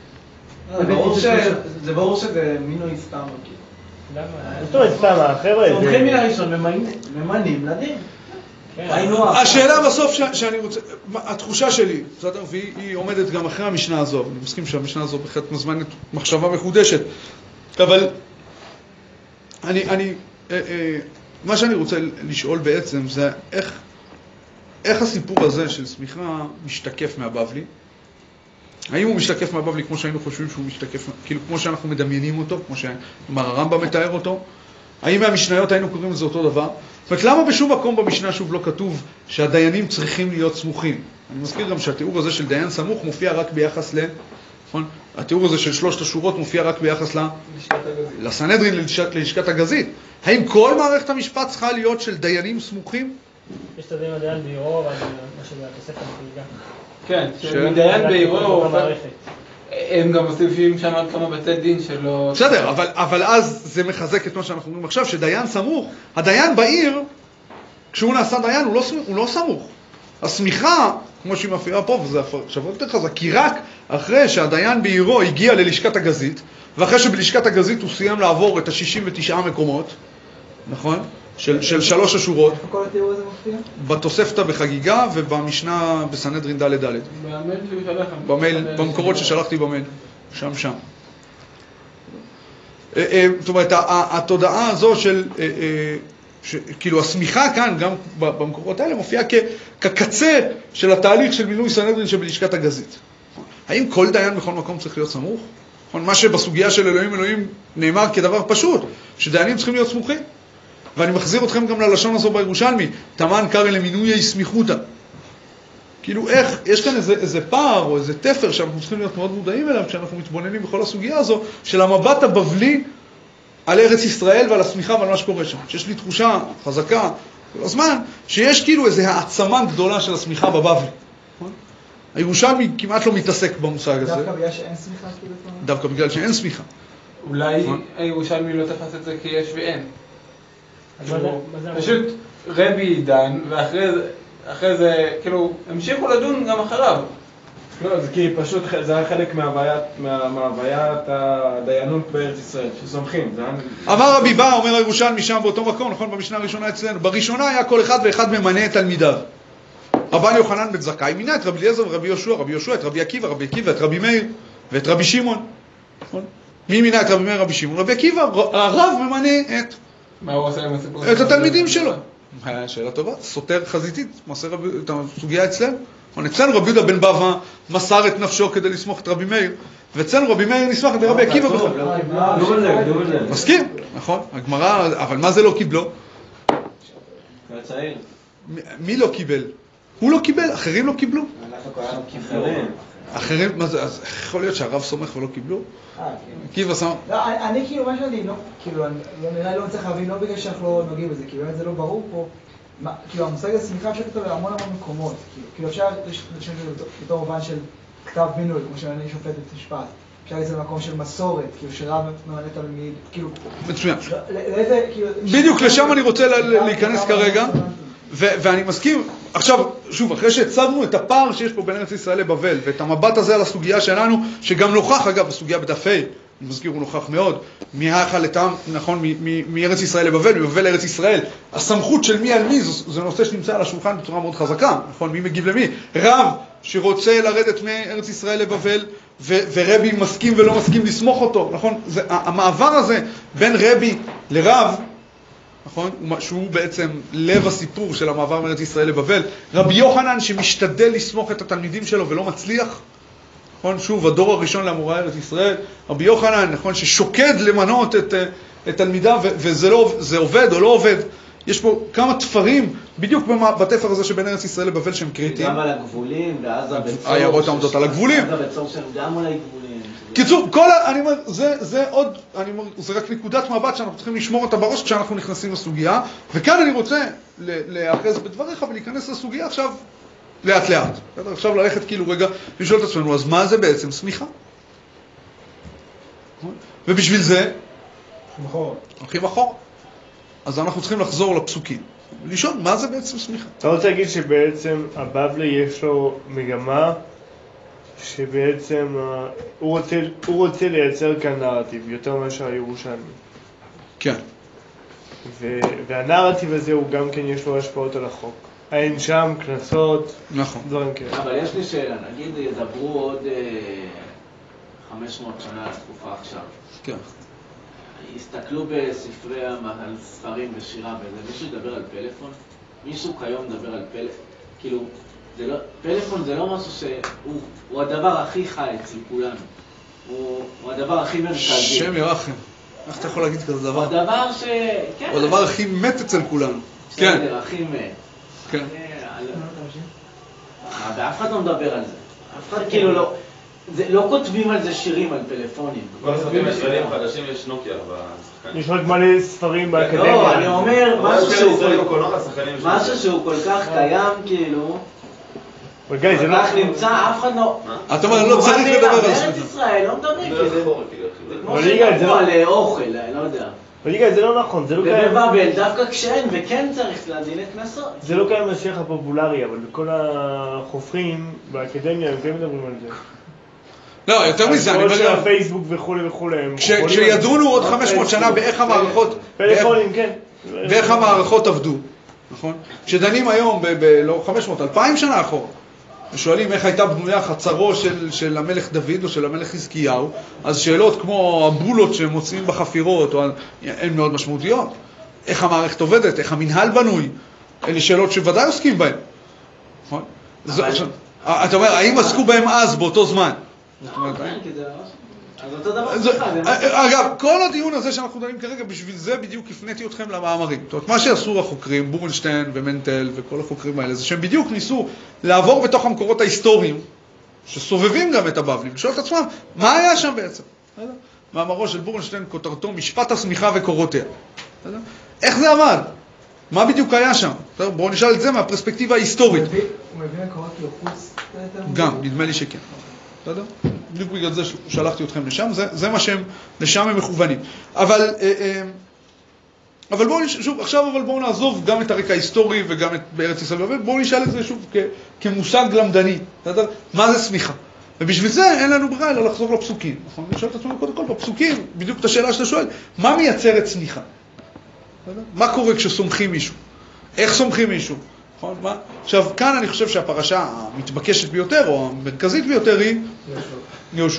זה ברור שזה מינוי סתם, כאילו. זאת אומרת, סתם, החבר'ה... הולכים מהראשון, ממנים לדין. השאלה בסוף שאני רוצה, התחושה שלי, בסדר, והיא עומדת גם אחרי המשנה הזו, אני מסכים שהמשנה הזו בהחלט מזמנת מחשבה מחודשת, אבל אני, אני, מה שאני רוצה לשאול בעצם זה איך, איך הסיפור הזה של סמיכה משתקף מהבבלי? האם הוא משתקף מהבבלי כמו שהיינו חושבים שהוא משתקף, כאילו כמו שאנחנו מדמיינים אותו, כמו שאמר הרמב"ם מתאר אותו? האם מהמשניות היינו קוראים לזה אותו דבר? זאת אומרת, למה בשום מקום במשנה שוב לא כתוב שהדיינים צריכים להיות סמוכים? אני מזכיר גם שהתיאור הזה של דיין סמוך מופיע רק ביחס ל... נכון? התיאור הזה של שלושת השורות מופיע רק ביחס ל... לסנהדרין, ללשכת הגזית. האם כל מערכת המשפט צריכה להיות של דיינים סמוכים? יש את הדין הדיין בעירו, אבל מה שזה התוספת המפליגה. כן, שמדיין בעירו... הם גם מוסיפים שם עוד כמה בתי דין שלא... בסדר, אבל, אבל אז זה מחזק את מה שאנחנו אומרים עכשיו, שדיין סמוך, הדיין בעיר, כשהוא נעשה דיין, הוא לא, הוא לא סמוך. הסמיכה, כמו שהיא מופיעה פה, וזה עכשיו יותר חזק, כי רק אחרי שהדיין בעירו הגיע ללשכת הגזית, ואחרי שבלשכת הגזית הוא סיים לעבור את ה-שישים ותשעה מקומות, נכון? של, של שלוש השורות. איפה כל התיאור הזה מופיע? בתוספתא בחגיגה ובמשנה בסנהדרין ד' ד'. במייל שבשלך. במייל, במקורות ששלחתי במייל. שם, שם. זאת אומרת, התודעה הזו של, כאילו הסמיכה כאן, גם במקורות האלה, מופיעה כקצה של התהליך של מילוי סנהדרין שבלשכת הגזית. האם כל דיין בכל מקום צריך להיות סמוך? מה שבסוגיה של אלוהים אלוהים נאמר כדבר פשוט, שדיינים צריכים להיות סמוכים. ואני מחזיר אתכם גם ללשון הזו בירושלמי, תמן קרא למינוי סמיכותא. כאילו איך, יש כאן איזה, איזה פער או איזה תפר שאנחנו צריכים להיות מאוד מודעים אליו כשאנחנו מתבוננים בכל הסוגיה הזו של המבט הבבלי על ארץ ישראל ועל הסמיכה ועל מה שקורה שם. שיש לי תחושה חזקה כל הזמן שיש כאילו איזו העצמה גדולה של הסמיכה בבבלי. הירושלמי כמעט לא מתעסק במושג הזה. דווקא בגלל שאין סמיכה? דווקא בגלל שאין סמיכה. אולי הירושלמי לא תפס את זה כי יש ואין. פשוט רבי דן, ואחרי זה, כאילו, המשיכו לדון גם אחריו. לא, זה כי פשוט, זה היה חלק מהוויית הדיינות בארץ ישראל, שסומכים. אמר רבי בא, אומר הירושלמי שם באותו מקום, נכון, במשנה הראשונה אצלנו. בראשונה היה כל אחד ואחד ממנה את תלמידיו. רבן יוחנן בן זכאי מינה את רבי אליעזר ורבי יהושע, רבי יהושע את רבי עקיבא, רבי עקיבא את רבי מאיר ואת רבי שמעון. מי מינה את רבי מאיר רבי שמעון? רבי עקיבא, הרב ממנה את מה הוא עושה עם הסיפור? את התלמידים שלו. שאלה טובה, סותר חזיתית, מסר את הסוגיה אצלנו. אצלנו רבי יהודה בן בבא מסר את נפשו כדי לסמוך את רבי מאיר, ואצלנו רבי מאיר נסמך את רבי עקיבא בכלל. מסכים, נכון, הגמרא, אבל מה זה לא קיבלו? מי לא קיבל? הוא לא קיבל, אחרים לא קיבלו. אחרים, מה זה, אז יכול להיות שהרב סומך ולא קיבלו? עקיבא סמך. לא, אני כאילו, מה שאני לא, כאילו, נראה לי לא צריך להבין, לא בגלל שאנחנו לא נוגעים בזה, כי באמת זה לא ברור פה. כאילו, המושג הסמיכה אפשר לכתוב להמון המון מקומות. כאילו, אפשר לשנות בתור רובן של כתב מינוי, כמו שאני שופט את משפט. אפשר לזה במקום של מסורת, כאילו, שרב ממנה תלמיד, כאילו... מצוין. לאיזה, כאילו... בדיוק, לשם אני רוצה להיכנס כרגע. ואני מסכים, עכשיו, שוב, אחרי שהצבנו את הפער שיש פה בין ארץ ישראל לבבל, ואת המבט הזה על הסוגיה שלנו, שגם נוכח, אגב, הסוגיה בדף ה', אני מזכיר, הוא נוכח מאוד, מהאכל לטעם, נכון, מארץ ישראל לבבל, מבבל לארץ ישראל, הסמכות של מי על מי, זה נושא שנמצא על השולחן בצורה מאוד חזקה, נכון, מי מגיב למי? רב שרוצה לרדת מארץ ישראל לבבל, ורבי מסכים ולא מסכים לסמוך אותו, נכון? המעבר הזה בין רבי לרב, נכון? שהוא בעצם לב הסיפור של המעבר מארץ ישראל לבבל. רבי יוחנן שמשתדל לסמוך את התלמידים שלו ולא מצליח, נכון? שוב, הדור הראשון לאמורי ארץ ישראל, רבי יוחנן, נכון, ששוקד למנות את, את תלמידיו, וזה לא, זה עובד או לא עובד. יש פה כמה תפרים, בדיוק בתפר הזה שבין ארץ ישראל לבבל שהם קריטיים. גם על הגבולים, ואז הבצור. העיירות העומדות על הגבולים. ואז הבצור שהם גם על הגבולים. קיצור, כל ה... אני אומר, זה, זה עוד, אני אומר, זה רק נקודת מבט שאנחנו צריכים לשמור אותה בראש כשאנחנו נכנסים לסוגיה, וכאן אני רוצה להאחז בדבריך ולהיכנס לסוגיה עכשיו לאט לאט. עכשיו ללכת כאילו רגע לשאול את עצמנו, אז מה זה בעצם סמיכה? ובשביל זה, הולכים אחורה. אז אנחנו צריכים לחזור לפסוקים, ולשאול מה זה בעצם סמיכה. אתה רוצה להגיד שבעצם הבבלי יש לו מגמה, שבעצם הוא רוצה, הוא רוצה לייצר כאן נרטיב יותר מאשר הירושלמי. כן. ו, והנרטיב הזה הוא גם כן יש לו השפעות על החוק. אין שם, כנסות, נכון. דברים כאלה. אבל יש לי שאלה, נגיד ידברו עוד חמש מאות שנה על התקופה עכשיו. כן. הסתכלו בספרי, על ספרים ושירה וזה, מישהו ידבר על פלאפון? מישהו כיום מדבר על פלאפון? כאילו, זה לא, פלאפון זה לא משהו שהוא הוא הדבר הכי חי אצל כולנו. הוא, הוא הדבר הכי מרכזי. שם ירחם. איך אתה יכול להגיד כזה דבר? הוא הדבר ש... כן. הוא הדבר הכי מת אצל כולנו. כן. בסדר, הכי מת. כן. ואף אחד לא מדבר על זה. אף אחד כאילו לא... זה, לא כותבים על זה שירים, על פלאפונים. כל הסרטים הישראלים החדשים יש נוקיה בשחקנים. יש רק מלא ספרים באקדמיה. לא, אני אומר משהו שהוא כל- משהו שהוא כל כך קיים, כאילו, אבל גיא, זה כל לא... כך נמצא, אף אחד לא... אתה אומר, לא צריך לדבר על זה. בארץ ישראל לא מדברים, זה כאילו. ספורט, כאילו. זה כמו אבל יגאל, זה שדברו לא- על אוכל, לא יודע. אבל יגאל, זה לא נכון, זה לא קיים... ובבבל, דווקא כשאין וכן צריך להדין את קנסות. זה לא קיים בשיח הפופולרי, אבל בכל החופרים באקדמיה הם כן מדברים על זה. לא, יותר מזה, אני אומר... אומר... הפייסבוק וכולי וכולי. כשידונו עוד חמש מאות שנה באיך המערכות... פלאפונים, כן. ואיך המערכות עבדו, נכון? כשדנים היום ב... לא חמש מאות, אלפיים שנה אחורה, ושואלים איך הייתה בנויה חצרו של, של המלך דוד או של המלך חזקיהו, אז שאלות כמו הבולות שהם מוצאים בחפירות, או... הן מאוד משמעותיות. איך המערכת עובדת, איך המנהל בנוי, אלה שאלות שוודאי עוסקים בהן. נכון? אבל... זו... אתה אומר, האם עסקו בהם אז, באותו זמן? אז אותו דבר סליחה, זה מה... אגב, כל הדיון הזה שאנחנו דנים כרגע, בשביל זה בדיוק הפניתי אתכם למאמרים. זאת אומרת, מה שעשו החוקרים, בורנשטיין ומנטל וכל החוקרים האלה, זה שהם בדיוק ניסו לעבור בתוך המקורות ההיסטוריים, שסובבים גם את הבבלים, לשאול את עצמם, מה היה שם בעצם? מאמרו של בורנשטיין, כותרתו, משפט הסמיכה וקורותיה. איך זה עבד? מה בדיוק היה שם? בואו נשאל את זה מהפרספקטיבה ההיסטורית. הוא מבין הקורות לחוץ? גם, נדמה לי שכן. בסדר? בדיוק בגלל זה שלחתי אתכם לשם, זה, זה מה שהם, לשם הם מכוונים. אבל, אבל בואו, שוב, עכשיו אבל בואו נעזוב גם את הרקע ההיסטורי וגם את בארץ ישראל, בואו נשאל את זה שוב כ, כמושג למדני, בסדר? מה זה סמיכה? ובשביל זה אין לנו ברירה אלא לחזור לפסוקים. נכון? נשאל את עצמנו קודם כל בפסוקים, בדיוק את השאלה שאתה שואל, מה מייצרת סמיכה? בסדר? מה קורה כשסומכים מישהו? איך סומכים מישהו? נכון? מה? עכשיו, כאן אני חושב שהפרשה המתבקשת ביותר, או המרכזית ביותר, היא יהושע.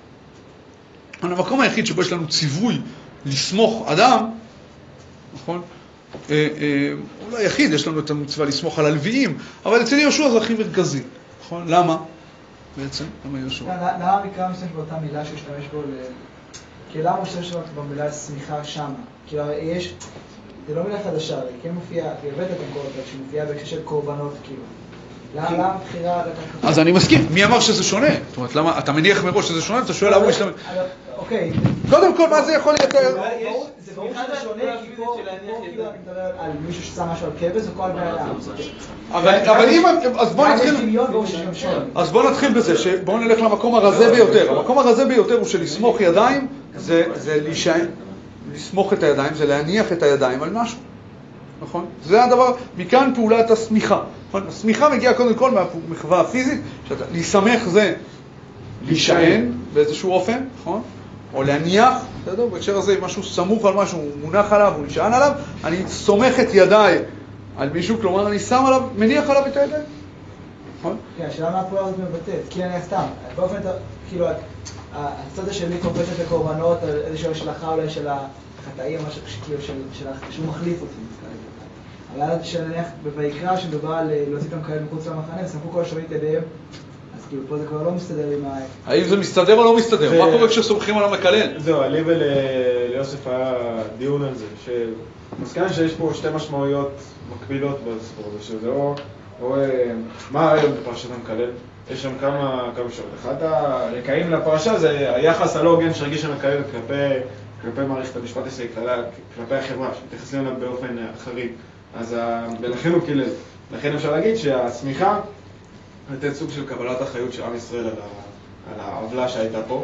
המקום היחיד שבו יש לנו ציווי לסמוך אדם, נכון? אה, אה, אולי יחיד, יש לנו את המצווה לסמוך על הלוויים, אבל אצל יהושע זה הכי מרכזי, נכון? למה? בעצם, למה יהושע? למה המקרא משתמש באותה מילה שהשתמש בו ל... כי למה הוא משתמש במילה סמיכה שמה? כאילו, יש... זה לא מילה חדשה, היא כן מופיעה, היא הבאת את המקורות, שמופיעה בהקשר של קורבנות, כאילו. למה הבחירה לקחת... אז אני מסכים, מי אמר שזה שונה? זאת אומרת, למה, אתה מניח מראש שזה שונה, אתה שואל למה הוא משתמש... אוקיי. קודם כל, מה זה יכול לייתר? זה ברור שזה שונה, כי פה כאילו אני מדבר על מישהו ששם משהו על כבש, או כל על בן אדם. אבל אם... אז בוא נתחיל... אז בוא נתחיל בזה, בואו נלך למקום הרזה ביותר. המקום הרזה ביותר הוא שלסמוך ידיים, זה להישען. לסמוך את הידיים, זה להניח את הידיים על משהו. נכון? זה הדבר, מכאן פעולת הסמיכה. נכון? הסמיכה מגיעה קודם כל מהמחווה הפיזית, שאתה, להיסמך זה להישען באיזשהו אופן, נכון? או להניח, בסדר? בהקשר הזה, אם משהו סמוך על משהו, הוא מונח עליו, הוא נשען עליו, אני סומך את ידיי על מישהו, כלומר אני שם עליו, מניח עליו את הידיים. נכון? כן, השאלה מה הפעולה הזאת מבטאת, כי אני סתם, באופן, כאילו, הצד שלי תופסת לקורבנות, איזושהי השלכה אולי של החטאים, שהוא מחליף אותי. אבל אז שנניח בויקרא שמדובר על להוציא את המקלל מחוץ למחנה, וסמכו כל השומעים את ידיהם, אז כאילו פה זה כבר לא מסתדר עם ה... האם זה מסתדר או לא מסתדר? מה קורה כשסומכים על המקלל? זהו, לי וליוסף היה דיון על זה, שמסכן שיש פה שתי משמעויות מקבילות בסיפור הזה, שזה או מה הרעיון בפרשת המקלל? יש שם כמה שעות. אחד הרקעים לפרשה זה היחס הלא הוגן שהרגיש המקלל כלפי מערכת המשפט הישראלית, כלפי החברה, שמתייחסים אליו באופן חריג. אז ולכן הוא קילל. לכן אפשר להגיד שהסמיכה לתת סוג של קבלת אחריות של עם ישראל על העוולה שהייתה פה.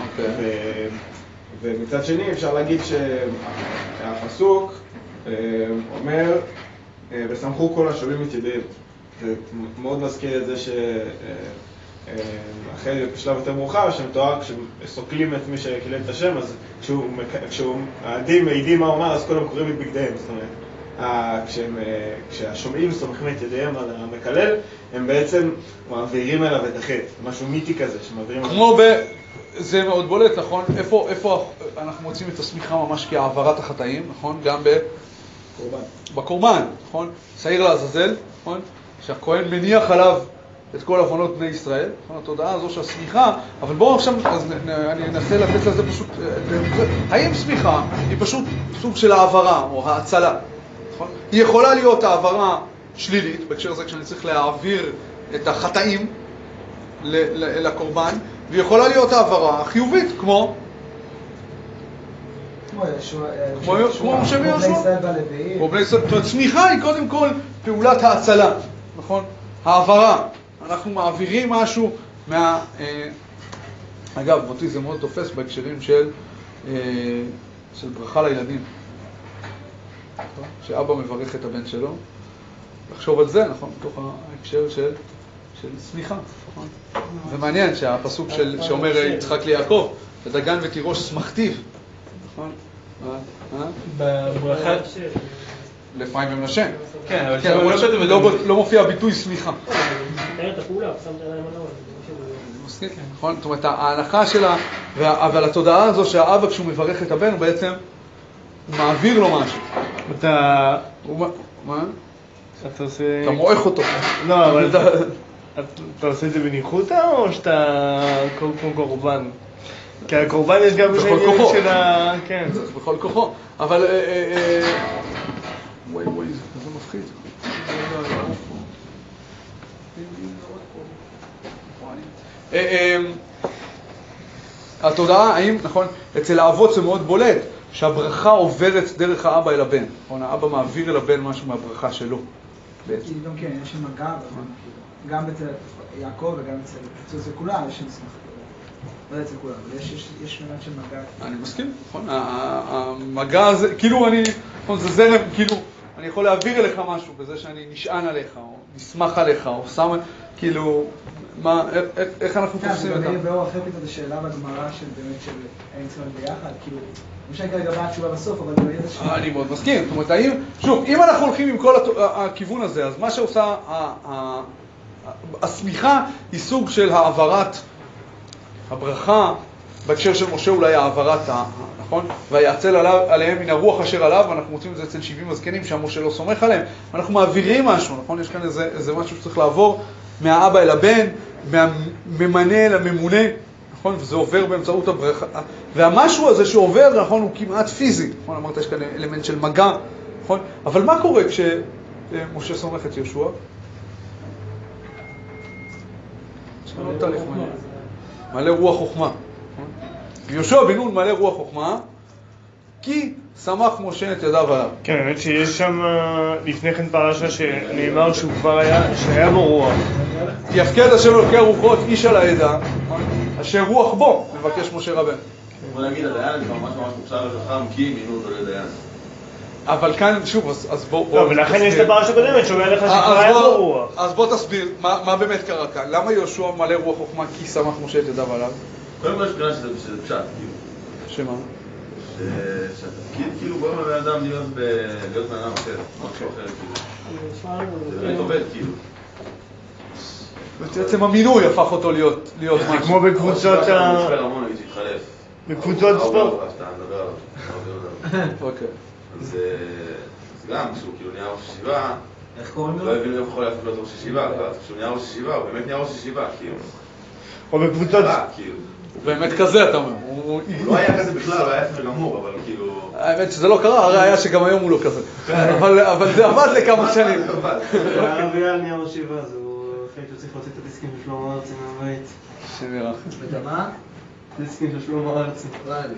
ומצד שני אפשר להגיד שהפסוק אומר וסמכו כל השומעים את ידיהם. זה מאוד מזכיר את זה שאחרי בשלב יותר מאוחר שמתואר כשסוקלים את מי שקילל את השם, אז כשהעדים מעידים מה הוא אמר אז כולם קוראים את בגדיהם. זאת אומרת כשהשומעים סומכים את ידיהם על המקלל, הם בעצם מעבירים אליו את החטא, משהו מיתי כזה שמעבירים אליו. כמו ב... זה מאוד בולט, נכון? איפה, איפה אנחנו מוצאים את הסמיכה ממש כהעברת החטאים, נכון? גם בקורבן. בקורבן, נכון? שעיר לעזאזל, נכון? שהכהן מניח עליו את כל עוונות בני ישראל, נכון? התודעה הזו של הסמיכה, אבל בואו עכשיו, אז אני אנסה לתת לזה פשוט... האם סמיכה היא פשוט סוג של העברה או ההצלה? נכון? היא יכולה להיות העברה שלילית, בהקשר הזה כשאני צריך להעביר את החטאים לקורבן, והיא יכולה להיות העברה חיובית, כמו... כמו משה ויהושע. כמו בני ישראל. זאת אומרת, סמיכה היא קודם כל פעולת ההצלה, נכון? העברה. אנחנו מעבירים משהו מה... אגב, אותי זה מאוד תופס בהקשרים של של ברכה לילדים. שאבא מברך את הבן שלו. לחשוב על זה, נכון? בתוך ההקשר של של סמיכה, נכון? זה מעניין שהפסוק של שאומר יצחק ליעקב, ודגן ותירוש שמחתיו, נכון? בברכה לפעמים ומנשה. כן, אבל לא מופיע ביטוי סמיכה. תאר את הפעולה, שמת עליהם עליו. מסכים, נכון? זאת אומרת, ההנחה שלה, אבל התודעה הזו שהאבא כשהוא מברך את הבן, הוא בעצם מעביר לו משהו. אתה... מה? אתה עושה... אתה מועך אותו. לא, אבל אתה עושה את זה בניחותא או שאתה כמו קורבן? כי הקורבן יש גם בכל כוחו. של ה... כן. בכל כוחו. אבל... וואי וואי, זה מפחיד. התודעה, האם, נכון, אצל האבות זה מאוד בולט, שהברכה עוברת דרך האבא אל הבן. נכון, האבא מעביר אל הבן משהו מהברכה שלו. בעצם. גם כן, יש שם מגע, גם אצל יעקב וגם אצל כולם יש שם שמחה. לא אצל כולם, אבל יש מנת של מגע. אני מסכים, נכון? המגע הזה, כאילו אני, נכון, זה זרם, כאילו, אני יכול להעביר אליך משהו בזה שאני נשען עליך, או נשמח עליך, או שם, כאילו, מה, איך אנחנו תופסים את זה? כן, באור אחרי פתאום את השאלה בגמרא של באמת של האם צריכים ביחד, כאילו, משנה כרגע באה התשובה בסוף, אבל לא יהיה איזה שאלה. אני מאוד מסכים, זאת אומרת, האם, שוב, אם אנחנו הולכים עם כל הכיוון הזה, אז מה שעושה, הסמיכה היא סוג של העברת הברכה, בהקשר של משה אולי העברת, נכון? ויעצל עליהם מן הרוח אשר עליו, ואנחנו מוצאים את זה אצל שבעים הזקנים שהמשה לא סומך עליהם, ואנחנו מעבירים משהו, נכון? יש כאן איזה, איזה משהו שצריך לעבור מהאבא אל הבן, מהממנה אל הממונה, נכון? וזה עובר באמצעות הברכה, והמשהו הזה שעובר, נכון, הוא כמעט פיזי, נכון? אמרת, יש כאן אלמנט של מגע, נכון? אבל מה קורה כשמשה סומך את יהושע? יש כאן עוד תהליך מעניין. מלא רוח חוכמה. יהושע בן נון מלא רוח חוכמה, כי שמח משה את ידיו עליו. כן, באמת שיש שם לפני כן פרשה שנאמר שהוא כבר היה, שהיה בו רוח. יפקד השם אלוקי הרוחות איש על העדה, אשר רוח בו, מבקש משה רבנו. בוא נגיד, הדיין זה ממש ממש מוכשר לחכם, כי מינו אותו לדיין. אבל כאן, שוב, אז בוא... לא, ולכן יש את הפרשה קודמת שאומר לך שכבר היה בו רוח. אז בוא תסביר, מה באמת קרה כאן? למה יהושע מלא רוח חוכמה כי שמח משה את ידיו עליו? קודם כל יש בחינה שזה פשט, כאילו. שמה? שהתפקיד כאילו גורם לבן אדם להיות בן אדם אחר, משהו אחר, כאילו. זה באמת עובד, כאילו. בעצם המינוי הפך אותו להיות משהו. זה כמו בקבוצות ה... מצפה רמון נגיד שהתחלף. בקבוצות ספורט. אתה מדבר עליו. אוקיי. אז גם, כשהוא כאילו נהיה ראש ישיבה, איך קוראים לו? לא הבינו איך יכול להיות ראש ישיבה, כשהוא נהיה ראש ישיבה, הוא באמת נהיה ראש ישיבה, כאילו. או בקבוצות... כאילו. הוא באמת כזה, אתה אומר. הוא לא היה כזה בכלל, הוא היה אפשר גמור, אבל כאילו... האמת שזה לא קרה, הרי היה שגם היום הוא לא כזה. אבל זה עבד לכמה שנים. הרב אייל נהיה ראש ישיבה, אז הוא החליט שהוא צריך להוציא את הדיסקים של שלמה ארצי מהבית. שנראה. ומה? דיסקים של שלמה ארצי.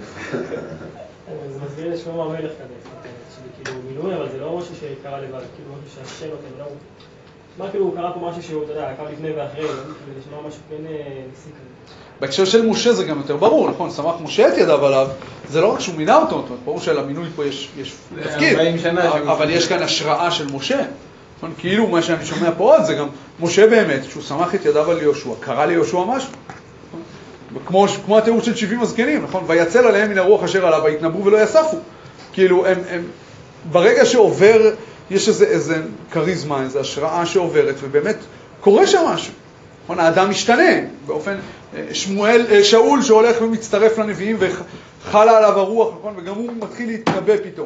זה מסביר לשלמה המלך כזה, כאילו מילוי, אבל זה לא משהו שקרה לבד, כאילו משהו שהשם אותם, לא... מה כאילו קרה פה משהו שהוא, אתה יודע, קרה לפני ואחרי, זה נשמע משהו בין ניסי כזה. בהקשר של משה זה גם יותר ברור, נכון? סמך משה את ידיו עליו, זה לא רק שהוא מינה אותו, ברור שלמינוי פה יש תפקיד, אבל יש כאן השראה של משה. כאילו מה שאני שומע פה עוד זה גם משה באמת, שהוא סמך את ידיו על יהושע, קרא ליהושע משהו. כמו, כמו התיאור של שבעים הזקנים, נכון? ויצל עליהם מן הרוח אשר עליו, ויתנבאו ולא יספו. כאילו, הם, הם, ברגע שעובר, יש איזה, איזה קריזמה, איזו השראה שעוברת, ובאמת קורה שם משהו. נכון? האדם משתנה, באופן, שמואל, שאול שהולך ומצטרף לנביאים, וחלה עליו הרוח, נכון? וגם הוא מתחיל להתנבא פתאום.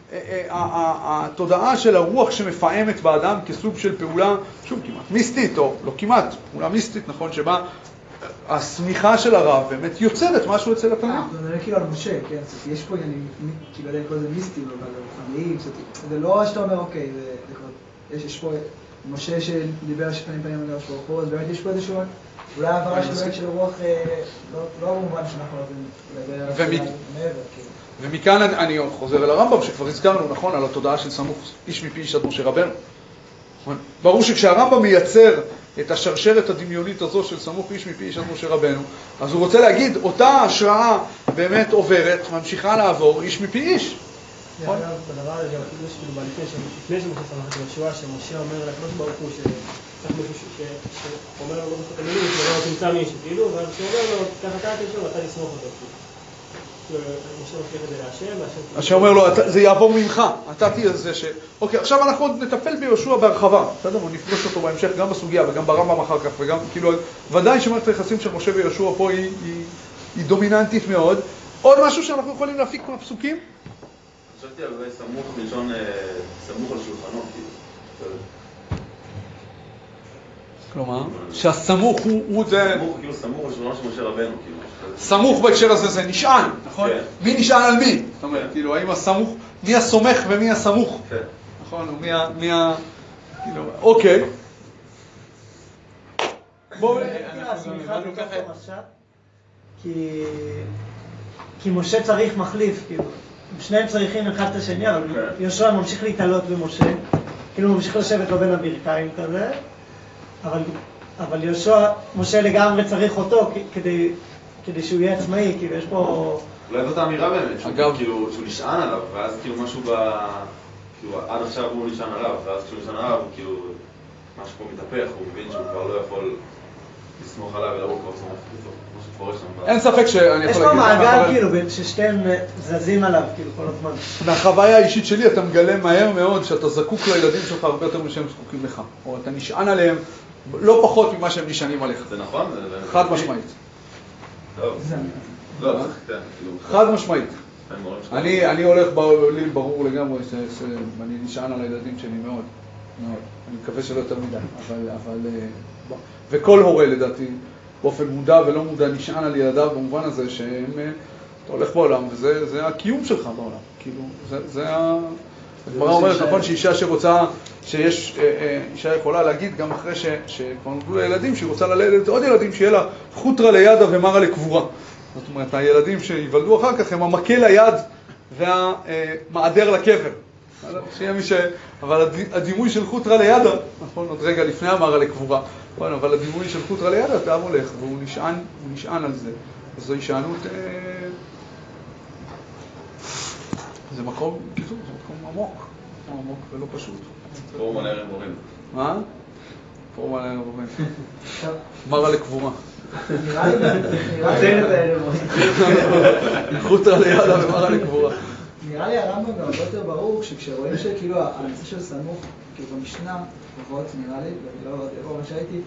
התודעה של הרוח שמפעמת באדם כסוג של פעולה, שוב, כמעט מיסטית, או לא כמעט, פעולה מיסטית, נכון? שבה הסמיכה של הרב באמת יוצרת משהו אצל התלמיד. זה נראה כאילו על משה, כן? יש פה עניינים, כאילו עדיין כל זה מיסטיים, אבל רוחניים, זה לא שאתה אומר, אוקיי, יש פה משה שדיבר שפנים פנים על ראש ברוך הוא, אז באמת יש פה איזשהו, אולי העברה של רוח, לא במובן שאנחנו יודעים, ומכאן אני חוזר אל הרמב"ם, שכבר הזכרנו, נכון, על התודעה של סמוך איש מפי איש עד משה רבנו. ברור שכשהרמב"ם מייצר את השרשרת הדמיונית הזו של סמוך איש מפי איש עד משה רבנו, אז הוא רוצה להגיד, אותה השראה באמת עוברת, ממשיכה לעבור איש מפי איש. אגב, בדבר הזה גם אפילו שכאילו בלפני שמשה סמך את יהושע, שמשה אומר לקדוש ברוך הוא שצריך מישהו שאומר לו לא בסוף המילים, שלא תמצא מישהו, כאילו, ואז שאומר לו, ככה אתה תשאול, אתה תסמוך אותו. משה מפליח את זה להשם, והשם... אז שאומר לו, זה יעבור ממך, אתה תהיה זה ש... אוקיי, עכשיו אנחנו עוד נטפל ביהושע בהרחבה, בסדר? נפגוש אותו בהמשך גם בסוגיה וגם ברמב"ם אחר כך, וגם כאילו, ודאי שמערכת היחסים של משה ויהושע פה היא, היא, היא דומיננטית מאוד. עוד משהו שאנחנו יכולים להפיק מהפסוקים? חשבתי על זה סמוך מלשון, סמוך על שולחנו, כאילו. כלומר, שהסמוך הוא זה... סמוך, כאילו סמוך על שולחנו של משה רבנו, כאילו. סמוך בהקשר הזה זה נשען, נכון? מי נשען על מי? זאת אומרת, כאילו, האם הסמוך, מי הסומך ומי הסמוך? נכון, מי ה... כאילו, אוקיי. בואו... כי משה צריך מחליף, כאילו. שניהם צריכים אחד את השני, אבל יהושע ממשיך להתעלות במשה, כאילו הוא ממשיך לשבת לו בין הברכיים כזה, אבל, אבל יהושע, משה לגמרי צריך אותו כדי, כדי שהוא יהיה עצמאי, כאילו יש פה... אולי זאת האמירה באמת, שהוא, כאילו, שהוא נשען עליו, ואז כאילו משהו ב... כאילו עד עכשיו הוא נשען עליו, ואז כשהוא נשען עליו, הוא כאילו... משהו פה מתהפך, הוא מבין שהוא כבר לא יכול לסמוך עליו, אלא הוא כבר סמוך משהו קורה שם. אין ספק שאני יכול להגיד... יש פה מעגל כאילו, ששתיהם זזים עליו, כאילו, כל הזמן. מהחוויה האישית שלי אתה מגלה מהר מאוד שאתה זקוק לילדים שלך הרבה יותר משהם זקוקים לך. או אתה נשען עליהם לא פחות ממה שהם נשענים עליך. זה נכון? חד משמעית. טוב. לא, חד משמעית. אני הולך לי ברור לגמרי שאני נשען על הילדים שלי מאוד. מאוד. אני מקווה שלא יותר מדי. אבל... וכל הורה לדעתי באופן מודע ולא מודע נשען על ילדיו במובן הזה שהם... אתה הולך בעולם וזה הקיום שלך בעולם. כאילו, זה ה... הגמרא אומרת, נכון, שאישה שרוצה, שיש, אישה יכולה להגיד גם אחרי שכבר נולדו לילדים, שהיא רוצה ללדת עוד ילדים, שיהיה לה חוטרה לידה ומרה לקבורה. זאת אומרת, הילדים שיוולדו אחר כך הם המקל ליד והמעדר לקבר. שיהיה מי ש... אבל הדימוי של חוטרה לידה, נכון, עוד רגע לפני המרה לקבורה, אבל הדימוי של חוטרה לידה, אתה הולך והוא נשען, הוא נשען על זה. אז זו הישענות... זה מקום, קיצור, זה מקום עמוק, עמוק ולא פשוט. פורום על הערב מורים. מה? פורום על הערב מורים. מרה לקבורה. נראה לי, נראה לי, חוטרה לידה ומרה לקבורה. נראה לי הרמב"ם גם הרבה יותר ברור, שכשרואים שכאילו הנושא של סמוך, כאילו במשנה, לפחות נראה לי, ולא מה שהייתי,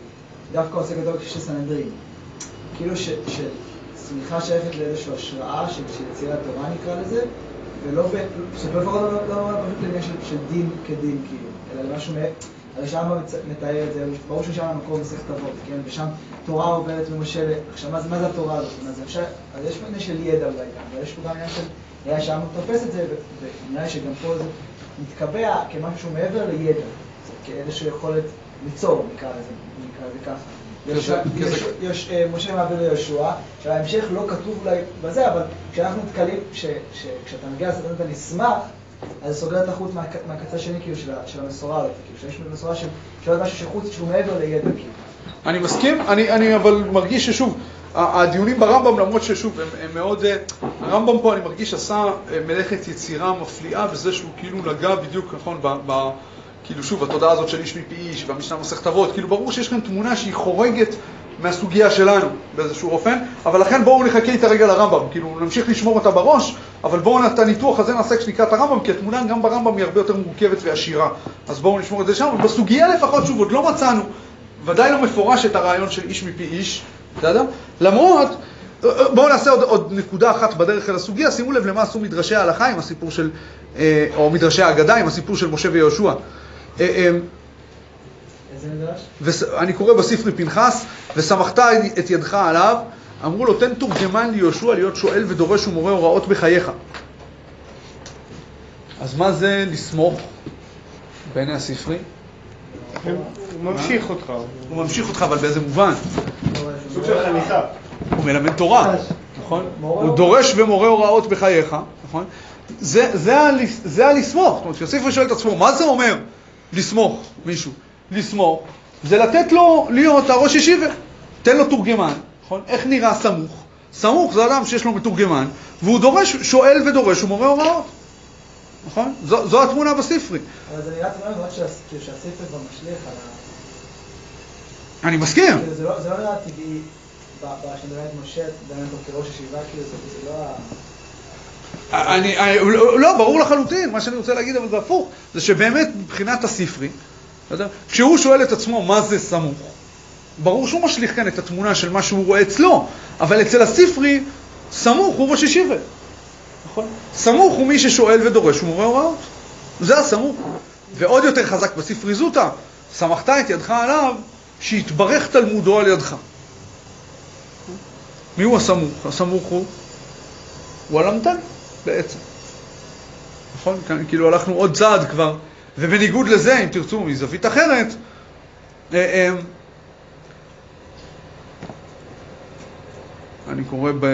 דווקא עוסק אותו כשתי סנהדרין. כאילו שסמיכה שייכת לאיזושהי השראה של יצירת תורה נקרא לזה, ולא לפחות לא פשוט לעניין של דין כדין כאילו, אלא למשהו מ... הרי שם מתאר את זה, ברור ששם המקור מסכת אבות, כן? ושם תורה עוברת ממשה, עכשיו מה זה התורה הזאת? אז יש פה עניין של ידע אולי גם, אבל יש פה גם עניין של, היה שם תופס את זה, ונראה שגם פה זה מתקבע כמשהו מעבר לידע, כאיזושהי יכולת ליצור, נקרא לזה ככה. יש משה מעביר ליהושע, שההמשך לא כתוב אולי בזה, אבל כשאנחנו נתקלים, כשאתה מגיע לסרטון אתה נשמח, אז זה סוגר את החוץ מהקצה השני כאילו של המסורה הזאת, כאילו שיש מסורה שעוד משהו שחוץ שהוא מעבר לידע כאילו. אני מסכים, אני אבל מרגיש ששוב, הדיונים ברמב"ם למרות ששוב הם מאוד, הרמב"ם פה אני מרגיש עשה מלאכת יצירה מפליאה בזה שהוא כאילו נגע בדיוק נכון ב... כאילו שוב, התודעה הזאת של איש מפי איש והמשנה מסכת אבות, כאילו ברור שיש כאן תמונה שהיא חורגת מהסוגיה שלנו באיזשהו אופן, אבל לכן בואו נחכה איתה רגע לרמב"ם, כאילו נמשיך לשמור אותה בראש, אבל בואו את הניתוח הזה נעשה כשנקרא את הרמב"ם, כי התמונה גם ברמב"ם היא הרבה יותר מורכבת ועשירה, אז בואו נשמור את זה שם, בסוגיה לפחות שוב עוד לא מצאנו, ודאי לא מפורש את הרעיון של איש מפי איש, בסדר? למרות, בואו נעשה עוד, עוד נקודה אחת בדרך אל הסוגיה, שימו לב למה עשו מדרשי ההלכה עם הסיפור של, או מדרשי האגדה עם הסיפור של משה ויהושע. איזה מדרש? אני קורא בספרי פנחס, וסמכת את ידך עליו, אמרו לו, תן תורגמן ליהושע להיות שואל ודורש ומורה הוראות בחייך. אז מה זה לסמוך בעיני הספרי? הוא ממשיך אותך. הוא ממשיך אותך, אבל באיזה מובן? סוג של חניכה. הוא מלמד תורה, נכון? הוא דורש ומורה הוראות בחייך, נכון? זה הלסמוך. זאת אומרת, שהספרי שואל את עצמו, מה זה אומר לסמוך מישהו? לסמוך זה לתת לו להיות הראש ישיבה, תן לו תורגמן, נכון? איך נראה סמוך? סמוך זה אדם שיש לו מתורגמן, והוא דורש, שואל ודורש ומורה הוראות, נכון? זו, זו התמונה בספרי. אבל זה נראה תמונה מאוד שהספר כבר משליך על ה... אני מסכים. זה לא, זה לא נראה טבעי, כשנראה את משה, דמיין אותו כראש ישיבה, כאילו זה לא ה... אני, אני, לא, לא, ברור לחלוטין, מה שאני רוצה להגיד, אבל זה הפוך, זה שבאמת מבחינת הספרי, כשהוא שואל את עצמו מה זה סמוך, ברור שהוא משליך כאן את התמונה של מה שהוא רואה אצלו, אבל אצל הספרי, סמוך הוא ראש ישיבה. נכון? סמוך הוא מי ששואל ודורש ומורה הוראות. זה הסמוך. ועוד יותר חזק בספרי זוטה, סמכת את ידך עליו, שיתברך תלמודו על ידך. מי הוא הסמוך? הסמוך הוא, הוא הלמתן בעצם. נכון? כאילו הלכנו עוד צעד כבר, ובניגוד לזה, אם תרצו מזווית אחרת, אני קורא ב...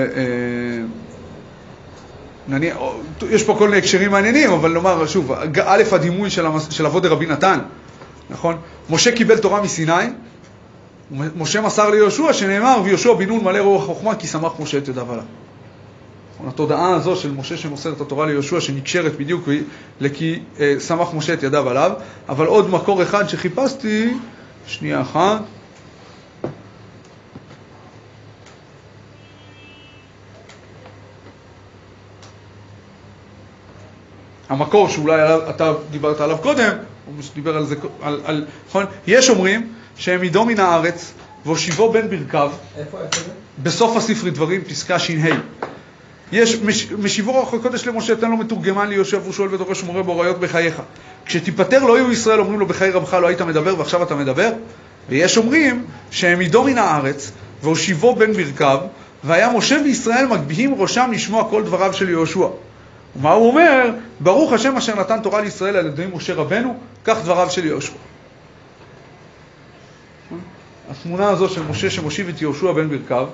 יש פה כל מיני הקשרים מעניינים, אבל נאמר שוב, א' הדימוי של אבות דרבי נתן, נכון? משה קיבל תורה מסיני, משה מסר ליהושע שנאמר, ויהושע בן נון מלא רוח חוכמה כי שמח משה את ידיו עליו. התודעה הזו של משה שמוסר את התורה ליהושע שנקשרת בדיוק לכי שמח משה את ידיו עליו, אבל עוד מקור אחד שחיפשתי, שנייה אחת, המקור שאולי עליו, אתה דיברת עליו קודם, או שדיבר על זה, על, על, נכון? יש אומרים שהם ידעו מן הארץ והושיבו בין ברכיו. איפה, איפה זה? בסוף הספרי דברים, פסקה ש"ה. יש מש, משיבו רוח הקודש למשה, תן לו מתורגמן ליהושע והוא שואל ודורש ומורה בהוראות בחייך. כשתיפטר לא יהיו ישראל, אומרים לו בחיי רבך לא היית מדבר ועכשיו אתה מדבר. ויש אומרים שהם ידעו מן הארץ והושיבו בין ברכיו, והיה משה וישראל מגביהים ראשם לשמוע כל דבריו של יהושע. ומה הוא אומר? ברוך השם אשר נתן תורה לישראל על ידי משה רבנו, כך דבריו של יהושע. התמונה הזו של משה שמושיב את יהושע בין ברכיו,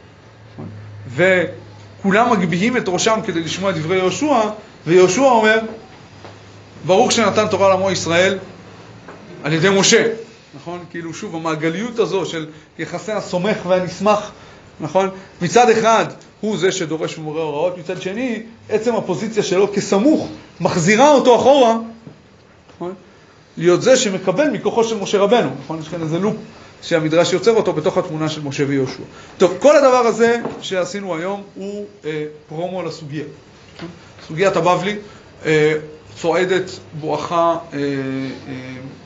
וכולם מגביהים את ראשם כדי לשמוע את דברי יהושע, ויהושע אומר, ברוך שנתן תורה לעמו ישראל על ידי משה. נכון? כאילו שוב, המעגליות הזו של יחסי הסומך והנשמח, נכון? מצד אחד הוא זה שדורש ומורה הוראות, מצד שני, עצם הפוזיציה שלו כסמוך מחזירה אותו אחורה, נכון? להיות זה שמקבל מכוחו של משה רבנו, נכון? יש כאן איזה לופ שהמדרש יוצר אותו בתוך התמונה של משה ויהושע. טוב, כל הדבר הזה שעשינו היום הוא אה, פרומו לסוגיה. סוגיית הבבלי אה, צועדת בואכה אה, אה,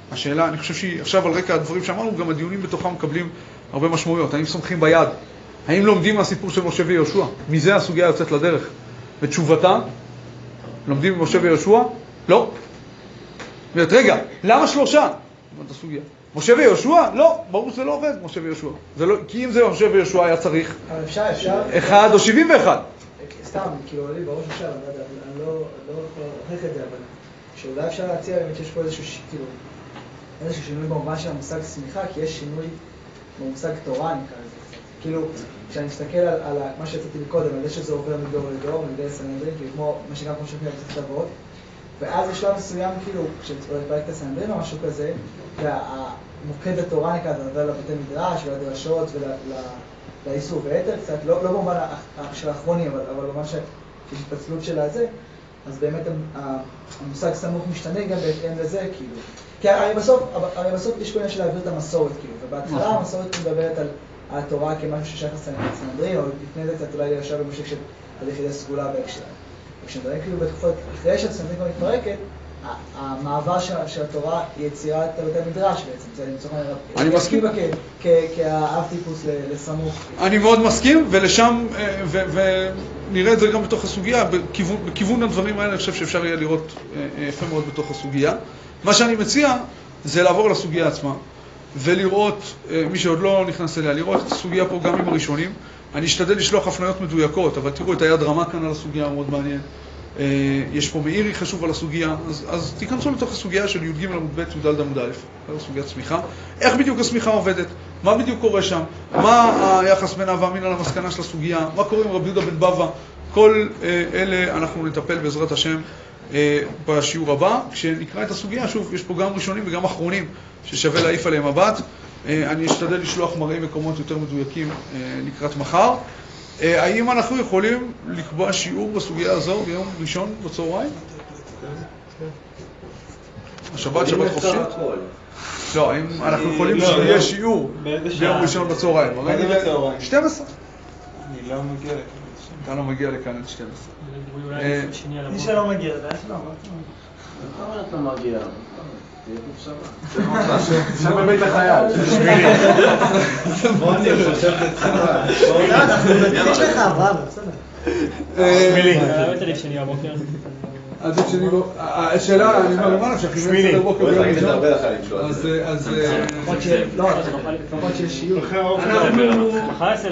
השאלה, אני חושב שהיא עכשיו על רקע הדברים שאמרנו, גם הדיונים בתוכם מקבלים הרבה משמעויות. האם סומכים ביד? האם לומדים מהסיפור של משה ויהושע? מזה הסוגיה יוצאת לדרך. בתשובתה, לומדים ממשה ויהושע? לא. אומרת, רגע, למה שלושה? זאת הסוגיה. משה ויהושע? לא, ברור שזה לא עובד, משה ויהושע. זה לא, כי אם זה משה ויהושע היה צריך אבל אפשר, אפשר... אחד או שבעים ואחד. סתם, כאילו, לי ברור שאפשר, אני לא יכול להוכיח את זה, אבל שאולי אפשר להציע באמת שיש פה איזשהו, כאילו, איזשהו שינוי במובן של המושג סמיכה, כי יש שינוי במושג תורה, נקרא לזה. כאילו, כשאני מסתכל על, על מה שיצאתי מקודם, על זה שזה עובר מדור לדור, מדור סנהדרין, כאילו, כמו מה שגם כמו שפני במסכת אבות, ואז בשלב מסוים, כאילו, כשפרקת הסנהדרין או משהו כזה, והמוקד התורה נקרא, זה עובר לבתי מדרש ולדרשות ולאיסור ויתר, קצת, לא, לא במובן של האחרונים, אבל, אבל במובן שיש התפצלות של הזה, אז באמת המושג סמוך משתנה גם בהתאם לזה, כאילו. כי הרי בסוף, הרי בסוף יש כל עניין של להעביר את המסורת, כאילו, ובהתחלה המסורת מדברת על התורה כמשהו ששייך לסנהדרין, או לפני זה קצת אולי ישר במושג של יחידי סגולה בהקשר. וכשנדברים כאילו בתקופות, אחרי שהסנהדרין כבר מתפרקת, המעבר של התורה היא יצירת בתי המדרש בעצם, זה למצוא כאן... אני מסכים. כאב טיפוס לסמוך. אני מאוד מסכים, ולשם, ונראה את זה גם בתוך הסוגיה, בכיוון הדברים האלה אני חושב שאפשר יהיה לראות יפה מאוד בתוך הסוגיה. מה שאני מציע זה לעבור לסוגיה עצמה, ולראות, מי שעוד לא נכנס אליה, לראות את הסוגיה פה גם עם הראשונים. אני אשתדל לשלוח הפניות מדויקות, אבל תראו את היד רמה כאן על הסוגיה, מאוד מעניין. יש פה מאירי חשוב על הסוגיה, אז, אז תיכנסו לתוך הסוגיה של י"ג עמוד ב' י"ד עמוד א', סוגיית צמיחה. איך בדיוק הסמיכה עובדת? מה בדיוק קורה שם? מה היחס בין אב ואמינא למסקנה של הסוגיה? מה קורה עם רבי יהודה בן בבא? כל אלה אנחנו נטפל בעזרת השם בשיעור הבא. כשנקרא את הסוגיה, שוב, יש פה גם ראשונים וגם אחרונים ששווה להעיף עליהם מבט. אני אשתדל לשלוח מראי מקומות יותר מדויקים לקראת מחר. האם אנחנו יכולים לקבוע שיעור בסוגיה הזו ביום ראשון בצהריים? השבת, שבת חופשית? לא, האם אנחנו יכולים שיהיה שיעור ביום ראשון בצהריים? שתים עשרה. אני לא מגיע לכאן. אתה לא מגיע לכאן עד שתים עשרה. מי שלא מגיע, זה היה שלום. למה אתה מגיע? תהיה קופסה. שם בבית החייל. בוא אני חושב לצחרה. לא, אנחנו נתחיל לך, אברהם, בסדר. שמילי. האמת לי שני הבוקר. אז את שני בוקר. השאלה, אני אומר, מה נפשך? שמילי. בואי תגיד את הרבה לך לשלוח. אז... לפחות שיש שיעור. אנחנו...